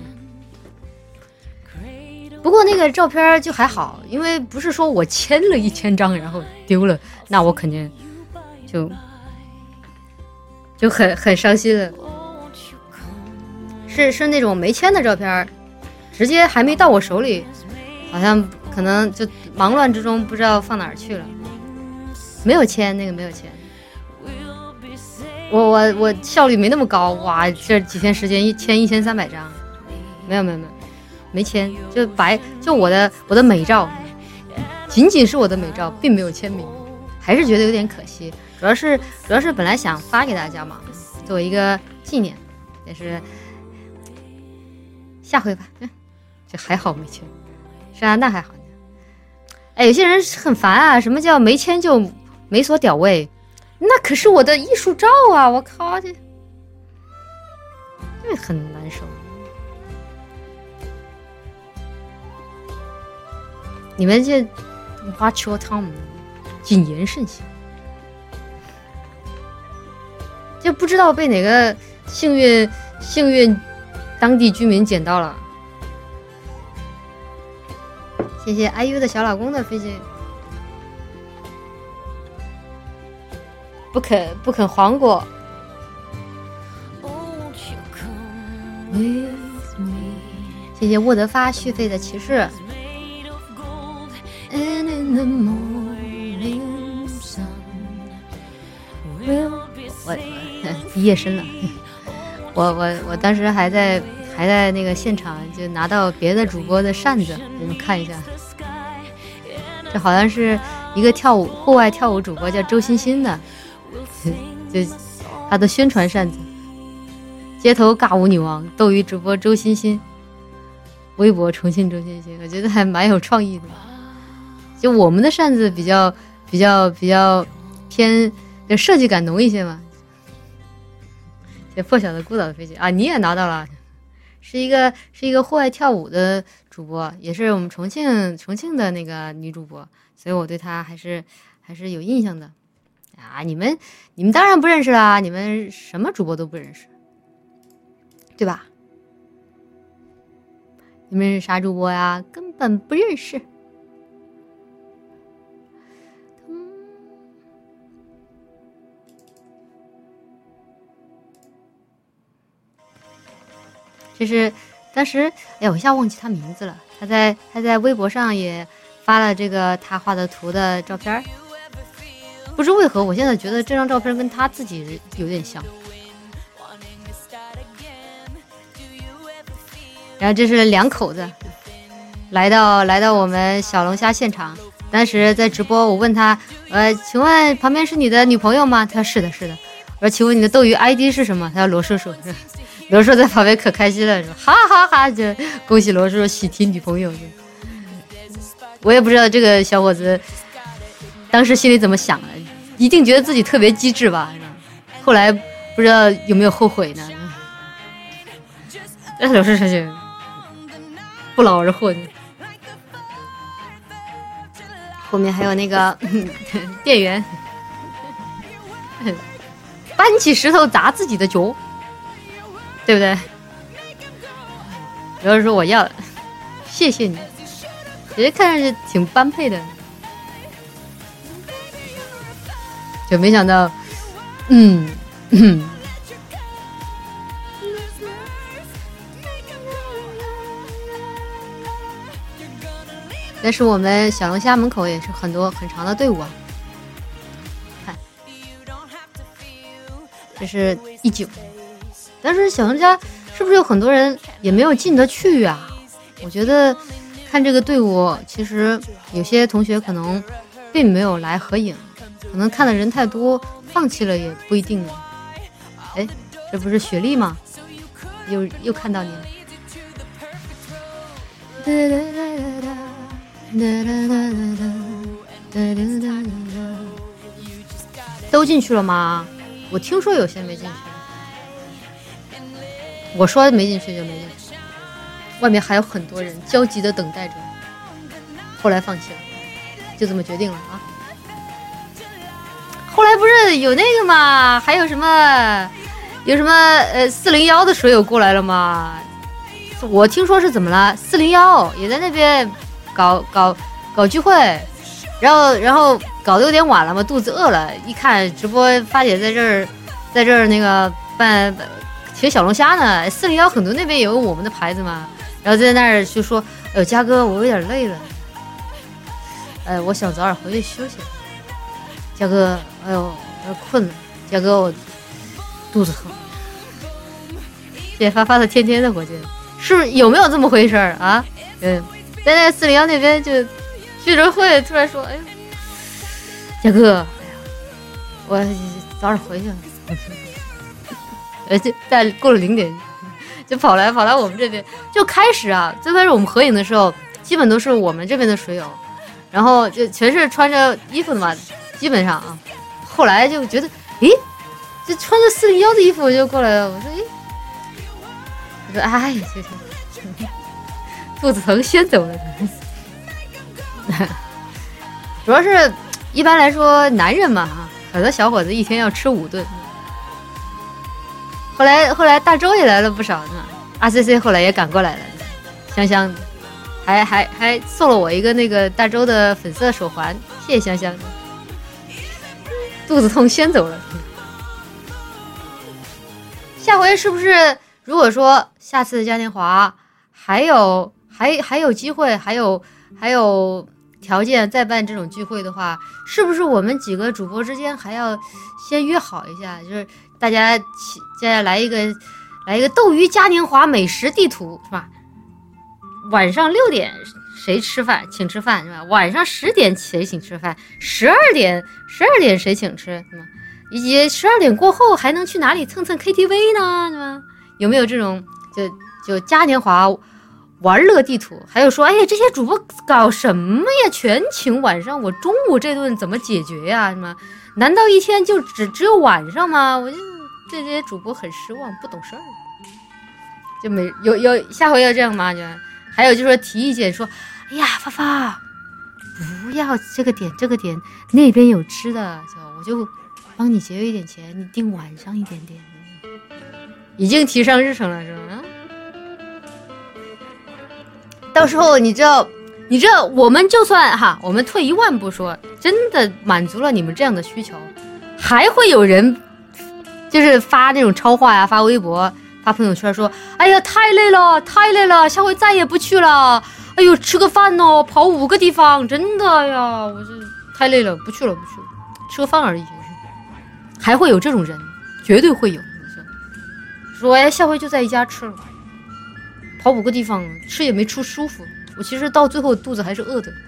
不过那个照片就还好，因为不是说我签了1000张然后丢了，那我肯定就很伤心了。是那种没签的照片，直接还没到我手里，好像可能就忙乱之中不知道放哪儿去了。没有签，那个没有签。 我效率没那么高，哇，这几天时间签1300张，没有，没签，就我的美照，仅仅是我的美照，并没有签名，还是觉得有点可惜。主要是本来想发给大家嘛，作为一个纪念，也是下回吧。这还好没签，是啊，那还好。哎，有些人很烦啊，什么叫没签就没所屌味？那可是我的艺术照啊！我靠，这很难受。你们这 watch your tongue， 谨言慎行。就不知道被哪个幸运当地居民捡到了。谢谢 IU 的小老公的飞机。不肯黄瓜。谢谢沃德发续费的骑士。我夜深了，我当时还在那个现场，就拿到别的主播的扇子，你们看一下，这好像是一个户外跳舞主播叫周欣欣的，就他的宣传扇子，街头尬舞女王斗鱼主播周欣欣，微博重庆周欣欣，我觉得还蛮有创意的。就我们的扇子比较偏就设计感浓一些嘛。这破晓的孤岛的飞机啊，你也拿到了，是一个户外跳舞的主播，也是我们重庆的那个女主播，所以我对她还是有印象的啊。你们当然不认识啦，你们什么主播都不认识，对吧？你们是啥主播呀？根本不认识。这是当时，哎，我一下忘记他名字了。他在微博上也发了这个他画的图的照片，不知为何，我现在觉得这张照片跟他自己有点像。然后这是两口子来到我们小龙虾现场，当时在直播，我问他，请问旁边是你的女朋友吗？他说是的。我说请问你的斗鱼 ID 是什么？他说罗叔叔。罗叔在旁边可开心了，说哈哈哈，就恭喜罗叔喜提女朋友。我也不知道这个小伙子当时心里怎么想的，一定觉得自己特别机智吧。后来不知道有没有后悔呢？罗叔说就不劳而获的。后面还有那个店员搬起石头砸自己的脚。对不对？然后说我要，谢谢你，其实看上去挺般配的，就没想到，但是我们小龙虾门口也是很长的队伍啊，看，这是19。但是小龙虾是不是有很多人也没有进得去啊？我觉得看这个队伍，其实有些同学可能并没有来合影，可能看的人太多，放弃了也不一定呢。哎，这不是雪莉吗？又看到你了。都进去了吗？我听说有些没进去。我说没进去就没进去，外面还有很多人焦急的等待着，后来放弃了，就这么决定了啊。后来不是有那个吗？还有什么401的水友过来了吗？我听说是怎么了？401也在那边搞聚会，然后搞得有点晚了嘛，肚子饿了，一看直播发姐在这儿那个办切小龙虾呢，401很多那边有我们的牌子嘛，然后在那儿就说，嘉哥我有点累了，我想早点回去休息。嘉哥，我困了，嘉哥肚子疼。谢谢发发的天天的火箭，是不是有没有这么回事啊？在那401那边就聚着会，突然说：“哎呀，嘉哥，哎呀，我早点回去了。”就在过了0点，就跑来我们这边，就开始啊，最开始我们合影的时候，基本都是我们这边的水友，然后就全是穿着衣服的嘛，基本上啊。后来就觉得，诶，就穿着401的衣服就过来了，我说，诶，我说，哎，肚子疼先走了。主要是一般来说，男人嘛，很多小伙子一天要吃5顿。后来大周也来了不少呢，RCC 后来也赶过来了，香香的，还送了我一个那个大周的粉色手环，谢谢香香的。肚子痛先走了。下回是不是如果说下次的嘉年华还有机会，还有条件再办这种聚会的话，是不是我们几个主播之间还要先约好一下，就是大家来一个斗鱼嘉年华美食地图，是吧？晚上6点谁吃饭请吃饭，是吧？晚上10点谁请吃饭，12点谁请吃，是吧？以及12点过后还能去哪里蹭蹭 KTV 呢，是吧？有没有这种就嘉年华玩乐地图？还有说，哎呀，这些主播搞什么呀？全请晚上，我中午这顿怎么解决呀？什么？难道一天就只有晚上吗？我就对这些主播很失望，不懂事儿。就没有下回要这样吗？就还有就是说提意见说，哎呀，发发，不要这个点那边有吃的，我就帮你节约一点钱，你订晚上一点点。已经提上日程了，是吧？到时候你知道，我们就算我们退1万步说，真的满足了你们这样的需求，还会有人就是发那种超话呀，发微博、发朋友圈说，哎呀，太累了，下回再也不去了。哎呦，吃个饭哦，跑5个地方，真的呀，我这太累了，不去了，吃个饭而已。还会有这种人，绝对会有。说哎，下回就在一家吃了，跑5个地方吃也没出舒服，我其实到最后肚子还是饿的。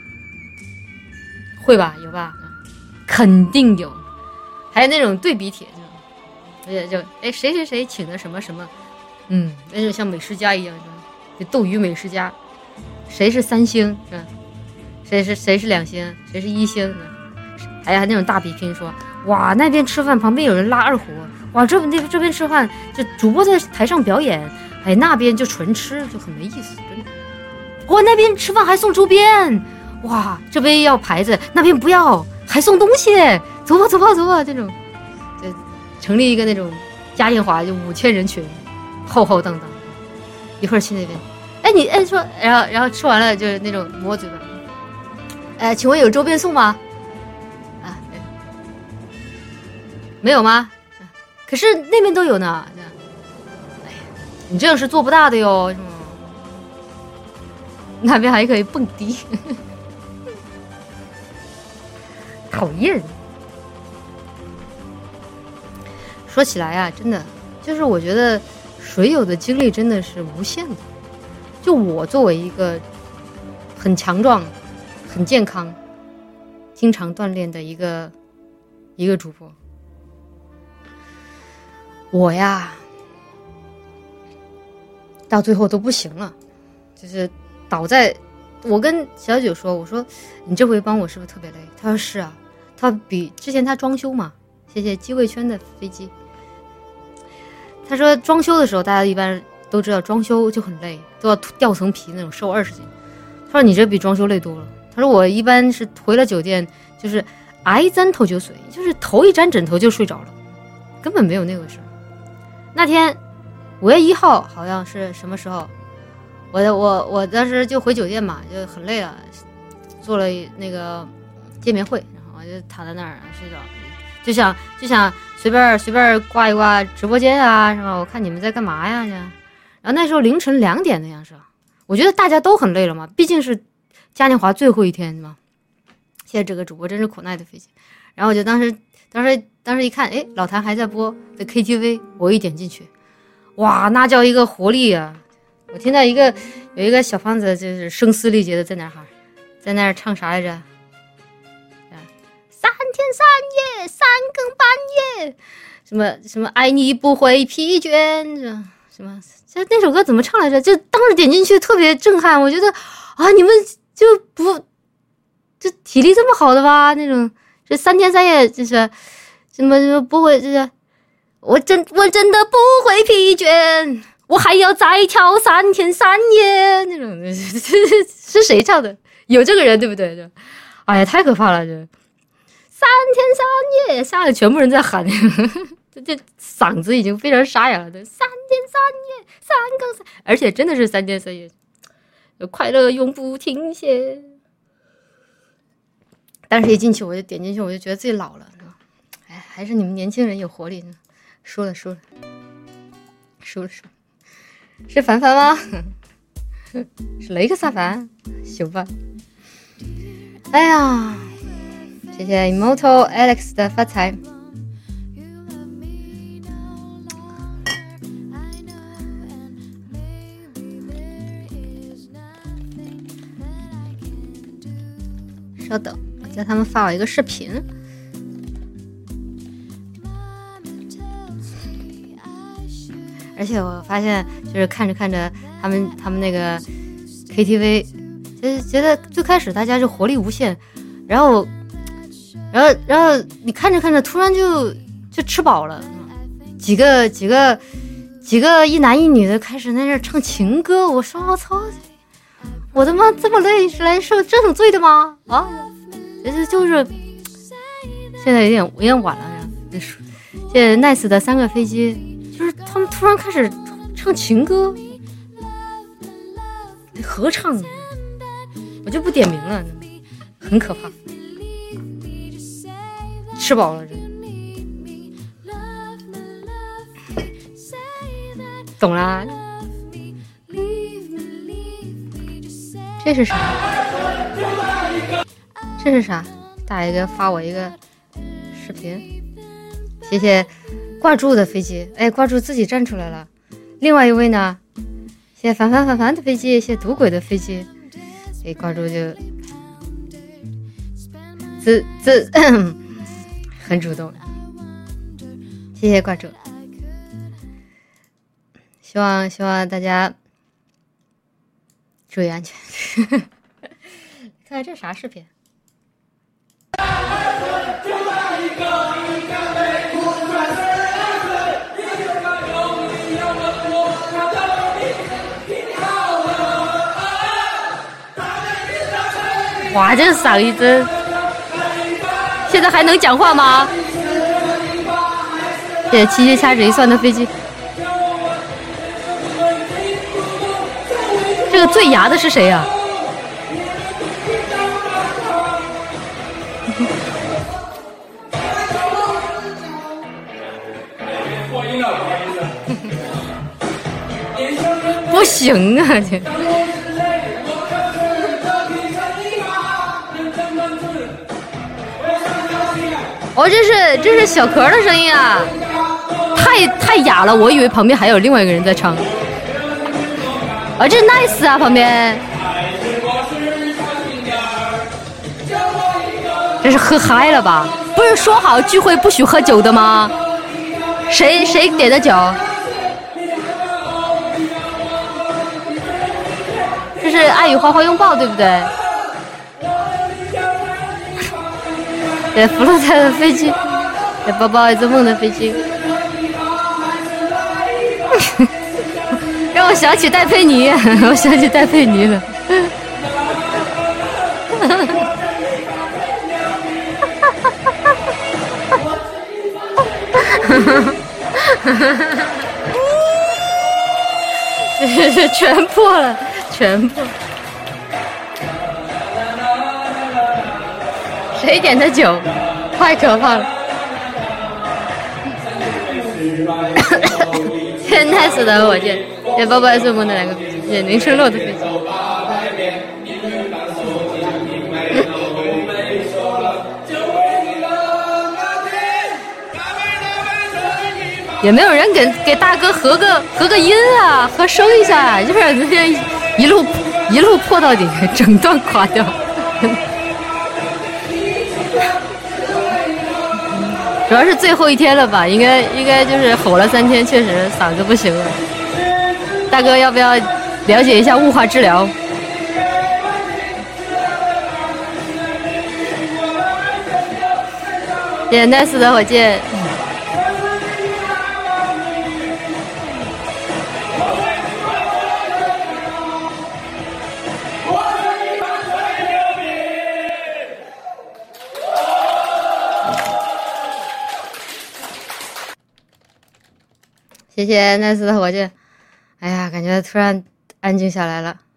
会吧？有吧？肯定有。还有那种对比帖，就哎谁请的什么什么，那就像美食家一样，就斗鱼美食家，谁是3星，是吧？谁是2星，谁是1星，还有那种大比拼说，哇，那边吃饭旁边有人拉2胡。哇，这边吃饭，就主播在台上表演，哎，那边就纯吃，就很没意思，真的。哇，那边吃饭还送周边，哇，这边要牌子，那边不要，还送东西，走吧，这种，就成立一个那种嘉年华，就5000人群，浩浩荡荡，一会儿去那边，哎，你哎说，然后吃完了就是那种摸嘴巴，请问有周边送吗？啊，没有吗？可是那边都有呢，哎呀，你这样是做不大的哟，是吗？那边还可以蹦迪，讨厌。说起来啊，真的，就是我觉得水友的精力真的是无限的。就我作为一个很强壮、很健康、经常锻炼的一个主播。我呀，到最后都不行了，就是倒在。我跟小九说，我说你这回帮我是不是特别累？他说是啊，他比之前他装修嘛，谢谢机位圈的飞机。他说装修的时候，大家一般都知道装修就很累，都要掉层皮那种，瘦20斤。他说你这比装修累多了。他说我一般是回了酒店，就是挨沾头就睡，就是头一沾枕头就睡着了，根本没有那个事儿。那天5月1号好像是什么时候，我当时就回酒店嘛，就很累了，做了那个见面会，然后我就躺在那儿睡着，就想随便挂一挂直播间啊，是吧？我看你们在干嘛呀？然后那时候凌晨2点的样式，我觉得大家都很累了嘛，毕竟是嘉年华最后一天嘛。现在这个主播真是苦耐的飞机，然后我就当时当时一看，哎，老谭还在播的 KTV， 我一点进去，哇，那叫一个活力啊！我听到有一个小胖子就是声嘶力竭的在那喊，在那儿唱啥来着？3天3夜3更半夜，什么爱你不会疲倦，什么这那首歌怎么唱来着？就当时点进去特别震撼，我觉得啊，你们就不这体力这么好的吧？那种这3天3夜就是什么不会，就是我真的不会疲倦。我还要再跳3天3夜，那种是谁唱的？有这个人对不对？哎呀，太可怕了！这3天3夜，吓得全部人在喊，这嗓子已经非常沙哑了。3天3夜3更3，而且真的是3天3夜，快乐永不停歇。当时一进去，我就点进去，我就觉得自己老了。哎，还是你们年轻人有活力呢。输了。是凡凡吗？是雷克萨凡，行吧。哎呀，谢谢 Immortal Alex 的发财。稍等，我叫他们发我一个视频。而且我发现，就是看着他们那个 KTV， 就是觉得最开始大家就活力无限，然后你看着突然就吃饱了，几个一男一女的开始在那唱情歌，我说我操，我他妈这么累是来受这种罪的吗？啊，就是现在有点晚了呀。现在 Nice 的3个飞机。就是他们突然开始唱情歌，合唱，我就不点名了，很可怕。吃饱了，懂啦。这是啥？大爷哥发我一个视频，谢谢。挂住的飞机，哎，挂住自己站出来了。另外一位呢，谢谢凡的飞机，谢谢赌鬼的飞机。哎，挂住就很主动，谢谢挂住。希望大家注意安全。看看这啥视频？哇，这嗓音真，现在还能讲话吗？谢谢七七掐指一算的飞机。这个最牙的是谁呀？不行啊，这。哦，这是小壳的声音啊，太哑了，我以为旁边还有另外一个人在唱。哦，这 Nice 啊，旁边。这是喝嗨了吧？不是说好聚会不许喝酒的吗？谁点的酒？这是爱与花花拥抱，对不对？对，福禄泰的飞机，对，包包爱做梦的飞机，让我想起戴佩妮，我想起戴佩妮了。全破了，全破。谁点的酒？太可怕了！谢 Nice 的火箭，谢包包做梦的2个飞机，谢林春落的飞机。 也没有人给大哥合个音啊，合声一下啊，就是直接一路破到底，整段垮掉。主要是最后一天了吧，应该就是吼了3天，确实嗓子不行了。大哥要不要了解一下雾化治疗？谢谢 nice 的火箭。谢谢 nice 的火箭。哎呀，感觉突然安静下来了。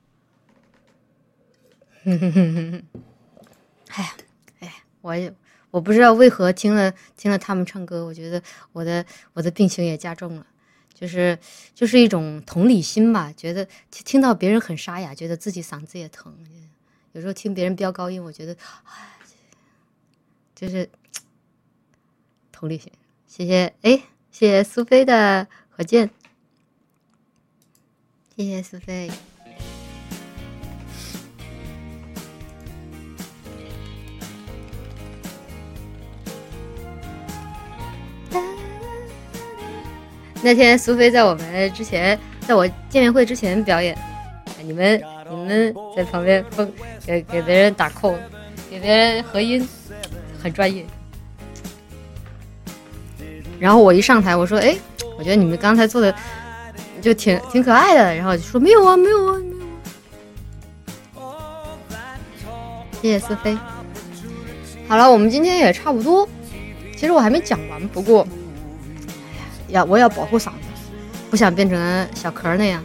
哎呀，我不知道为何听了他们唱歌，我觉得我的病情也加重了，就是一种同理心吧，觉得听到别人很沙哑，觉得自己嗓子也疼。有时候听别人飙高音，我觉得，就是同理心。谢谢苏菲的火箭，谢谢苏菲。那天苏菲在我见面会之前表演，你们在旁边给别人打 call， 给别人合音，很专业。然后我一上台，我说：“哎，我觉得你们刚才做的就挺可爱的。”然后就说：“没有啊。”谢谢思菲。好了，我们今天也差不多。其实我还没讲完，不过，我要保护嗓子，不想变成小壳那样。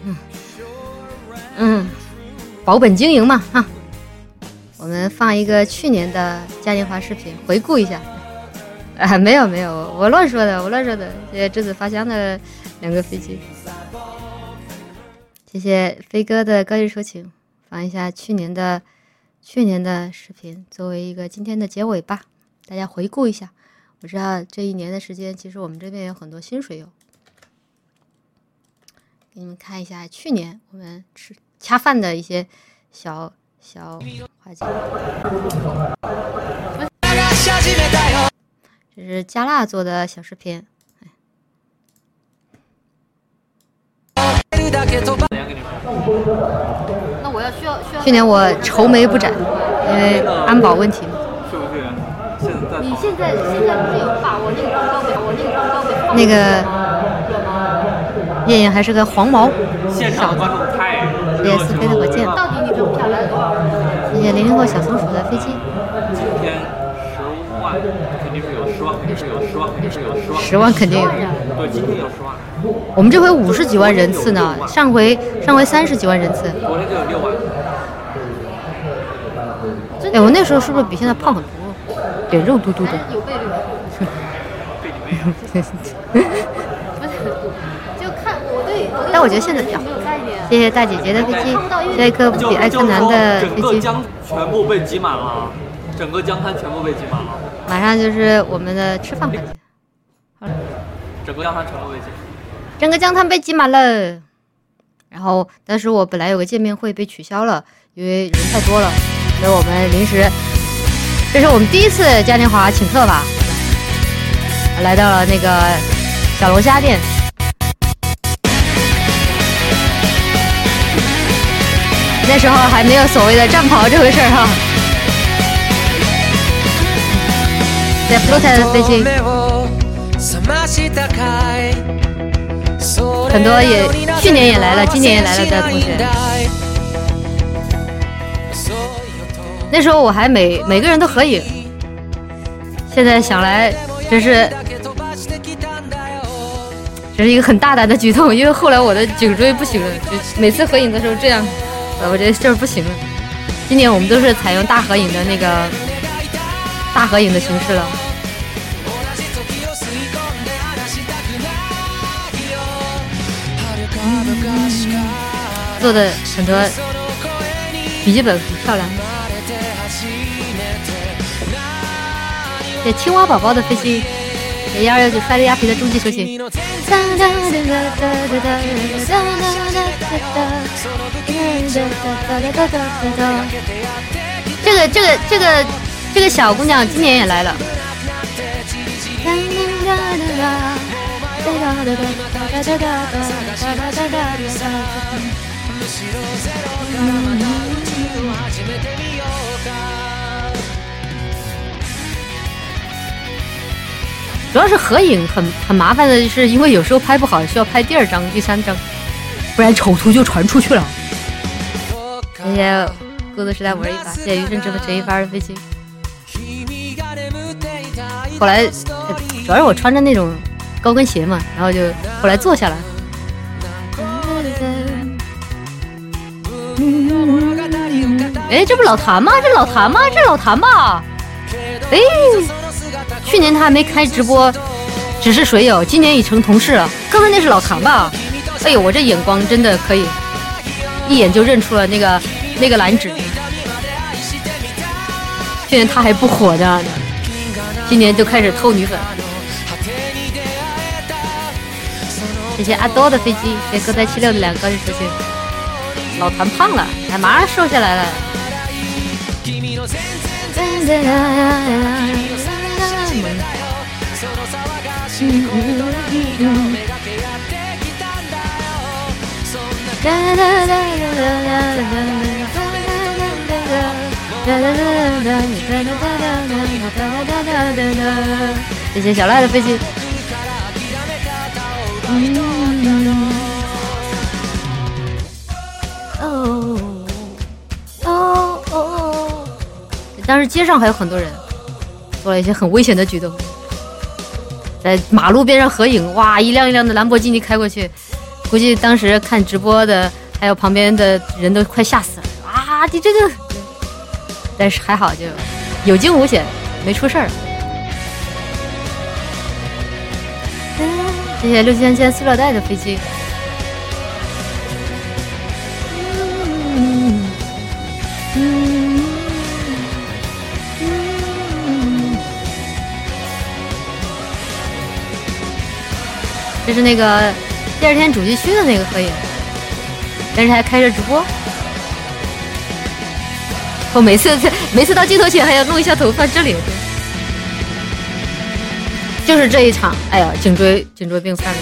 保本经营嘛，哈。我们放一个去年的嘉年华视频，回顾一下。没有，我乱说的。谢谢栀子发香的2个飞机，谢谢飞哥的高日抒情，放一下去年的视频，作为一个今天的结尾吧，大家回顾一下。我知道这1年的时间，其实我们这边有很多新水友，给你们看一下去年我们恰饭的一些小画面。这是加辣做的小视频。那我需要。去年我愁眉不展，因为安保问题嘛。是不是？你现在不是有把我那个装高没？那个燕燕还是个黄毛。现场观众太。谢谢思飞的火箭。到底你这么漂亮？谢谢00后小松鼠的飞机。今天10万肯定是有10万，肯定是有10万，10万肯定有。对，今天有10万。我们这回50几万人次呢，上回30几万人次。昨天就有6万。哎，我那时候是不是比现在胖很多？脸肉嘟嘟的。有倍率。不是，就看我对。但我觉得现在比较。谢谢大姐姐的飞机，这一颗比艾克南的飞机。整个江全部被挤满了，整个江滩全部被挤满了。马上就是我们的吃饭环节。好了。整个江滩全部被挤。整个江滩被挤满了。然后当时我本来有个见面会被取消了，因为人太多了，所以我们临时。这是我们第一次嘉年华请客吧，来到了那个小龙虾店。那时候还没有所谓的战袍这回事哈。在 Pluto 的飞机，很多也去年也来了，今年也来了的同学。那时候我还每个人都合影，现在想来真是一个很大胆的举动，因为后来我的颈椎不行了，就每次合影的时候这样，我这事儿不行了。今年我们都是采用大合影的形式了。做的很多笔记本很漂亮。对青蛙宝宝的飞机， 谢129摔了鸭皮的终极球星。这个小姑娘今年也来了。主要是合影很麻烦的，是因为有时候拍不好，需要拍第2张、第3张，不然丑图就传出去了。谢谢孤独时代我是一把，谢谢余生之的陈一发的飞机。后来主要是我穿着那种高跟鞋嘛，然后就后来坐下来。哎，这不老谭吗？这老谭吧？哎，去年他还没开直播，只是水友，今年已成同事了。刚才那是老谭吧？哎呦，我这眼光真的可以，一眼就认出了那个蓝指。去年他还不火的，今年就开始偷女粉。谢谢阿多的飞机，谢谢哥在76的2个高级球星。老谭胖了，还马上瘦下来了。谢谢小赖的飞机。当时街上还有很多人做了一些很危险的举动，在马路边上合影，哇，一辆一辆的兰博基尼开过去，估计当时看直播的还有旁边的人都快吓死了啊！你这个，但是还好就有惊无险，没出事儿。谢谢6300塑料袋的飞机。这是那个第2天主题区的那个合影，但是还开着直播。我每次到镜头前还要弄一下头发，这里就是这一场，哎呀，颈椎病犯了。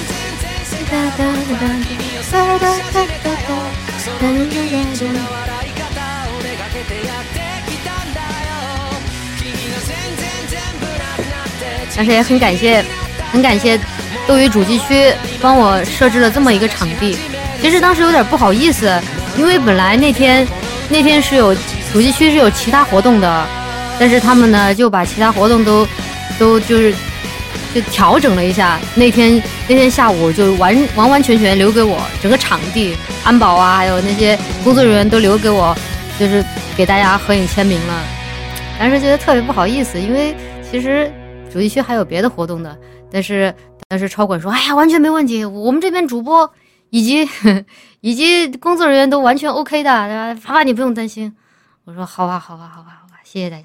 但是也很感谢斗鱼主题区帮我设置了这么一个场地。其实当时有点不好意思，因为本来那天是有主题区是有其他活动的，但是他们呢就把其他活动都就调整了一下。那天下午就完全留给我，整个场地安保啊，还有那些工作人员都留给我，就是给大家合影签名了。但是觉得特别不好意思，因为其实主题区还有别的活动的，但是超管说，哎呀，完全没问题，我们这边主播以及工作人员都完全 OK 的，爸爸你不用担心。我说好吧，谢谢大家。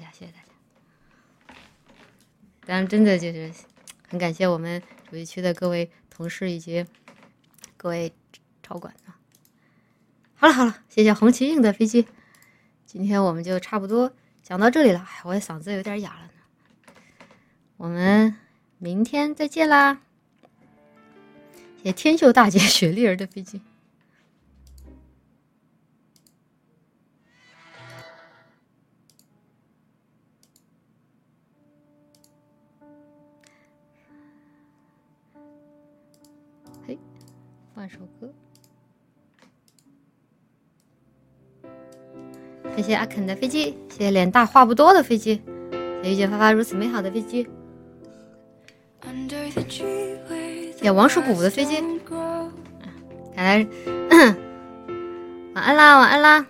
当然真的就是很感谢我们主题区的各位同事以及各位超管啊。好了，谢谢红旗印的飞机，今天我们就差不多讲到这里了。我的嗓子有点哑了呢，我们明天再见啦。谢谢天秀大姐雪莉儿的飞机。嘿，换首歌。谢谢阿肯的飞机，谢谢脸大话不多的飞机，谢谢遇见发发如此美好的飞机，谢谢王叔补的飞机。看来晚安啦。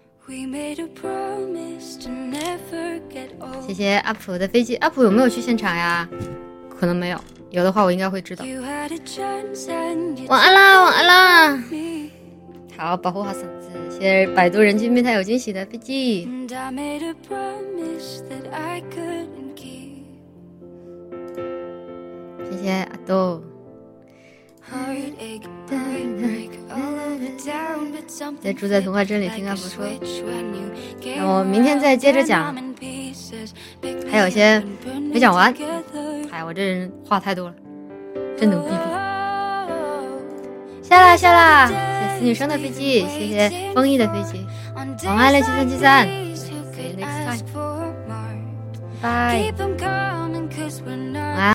谢谢阿普的飞机，阿普有没有去现场呀？可能没有，有的话我应该会知道。晚安啦。好，保护好嗓子。谢谢百度人均变态有惊喜的飞机。谢谢阿豆。在住在童话镇里听阿佛说，那我明天再接着讲，还有些没讲完。哎，我这人话太多了，真能逼逼。下啦，谢谢死女生的飞机，谢谢风翼的飞机，晚安了7373 ，See you next time，拜拜，晚安。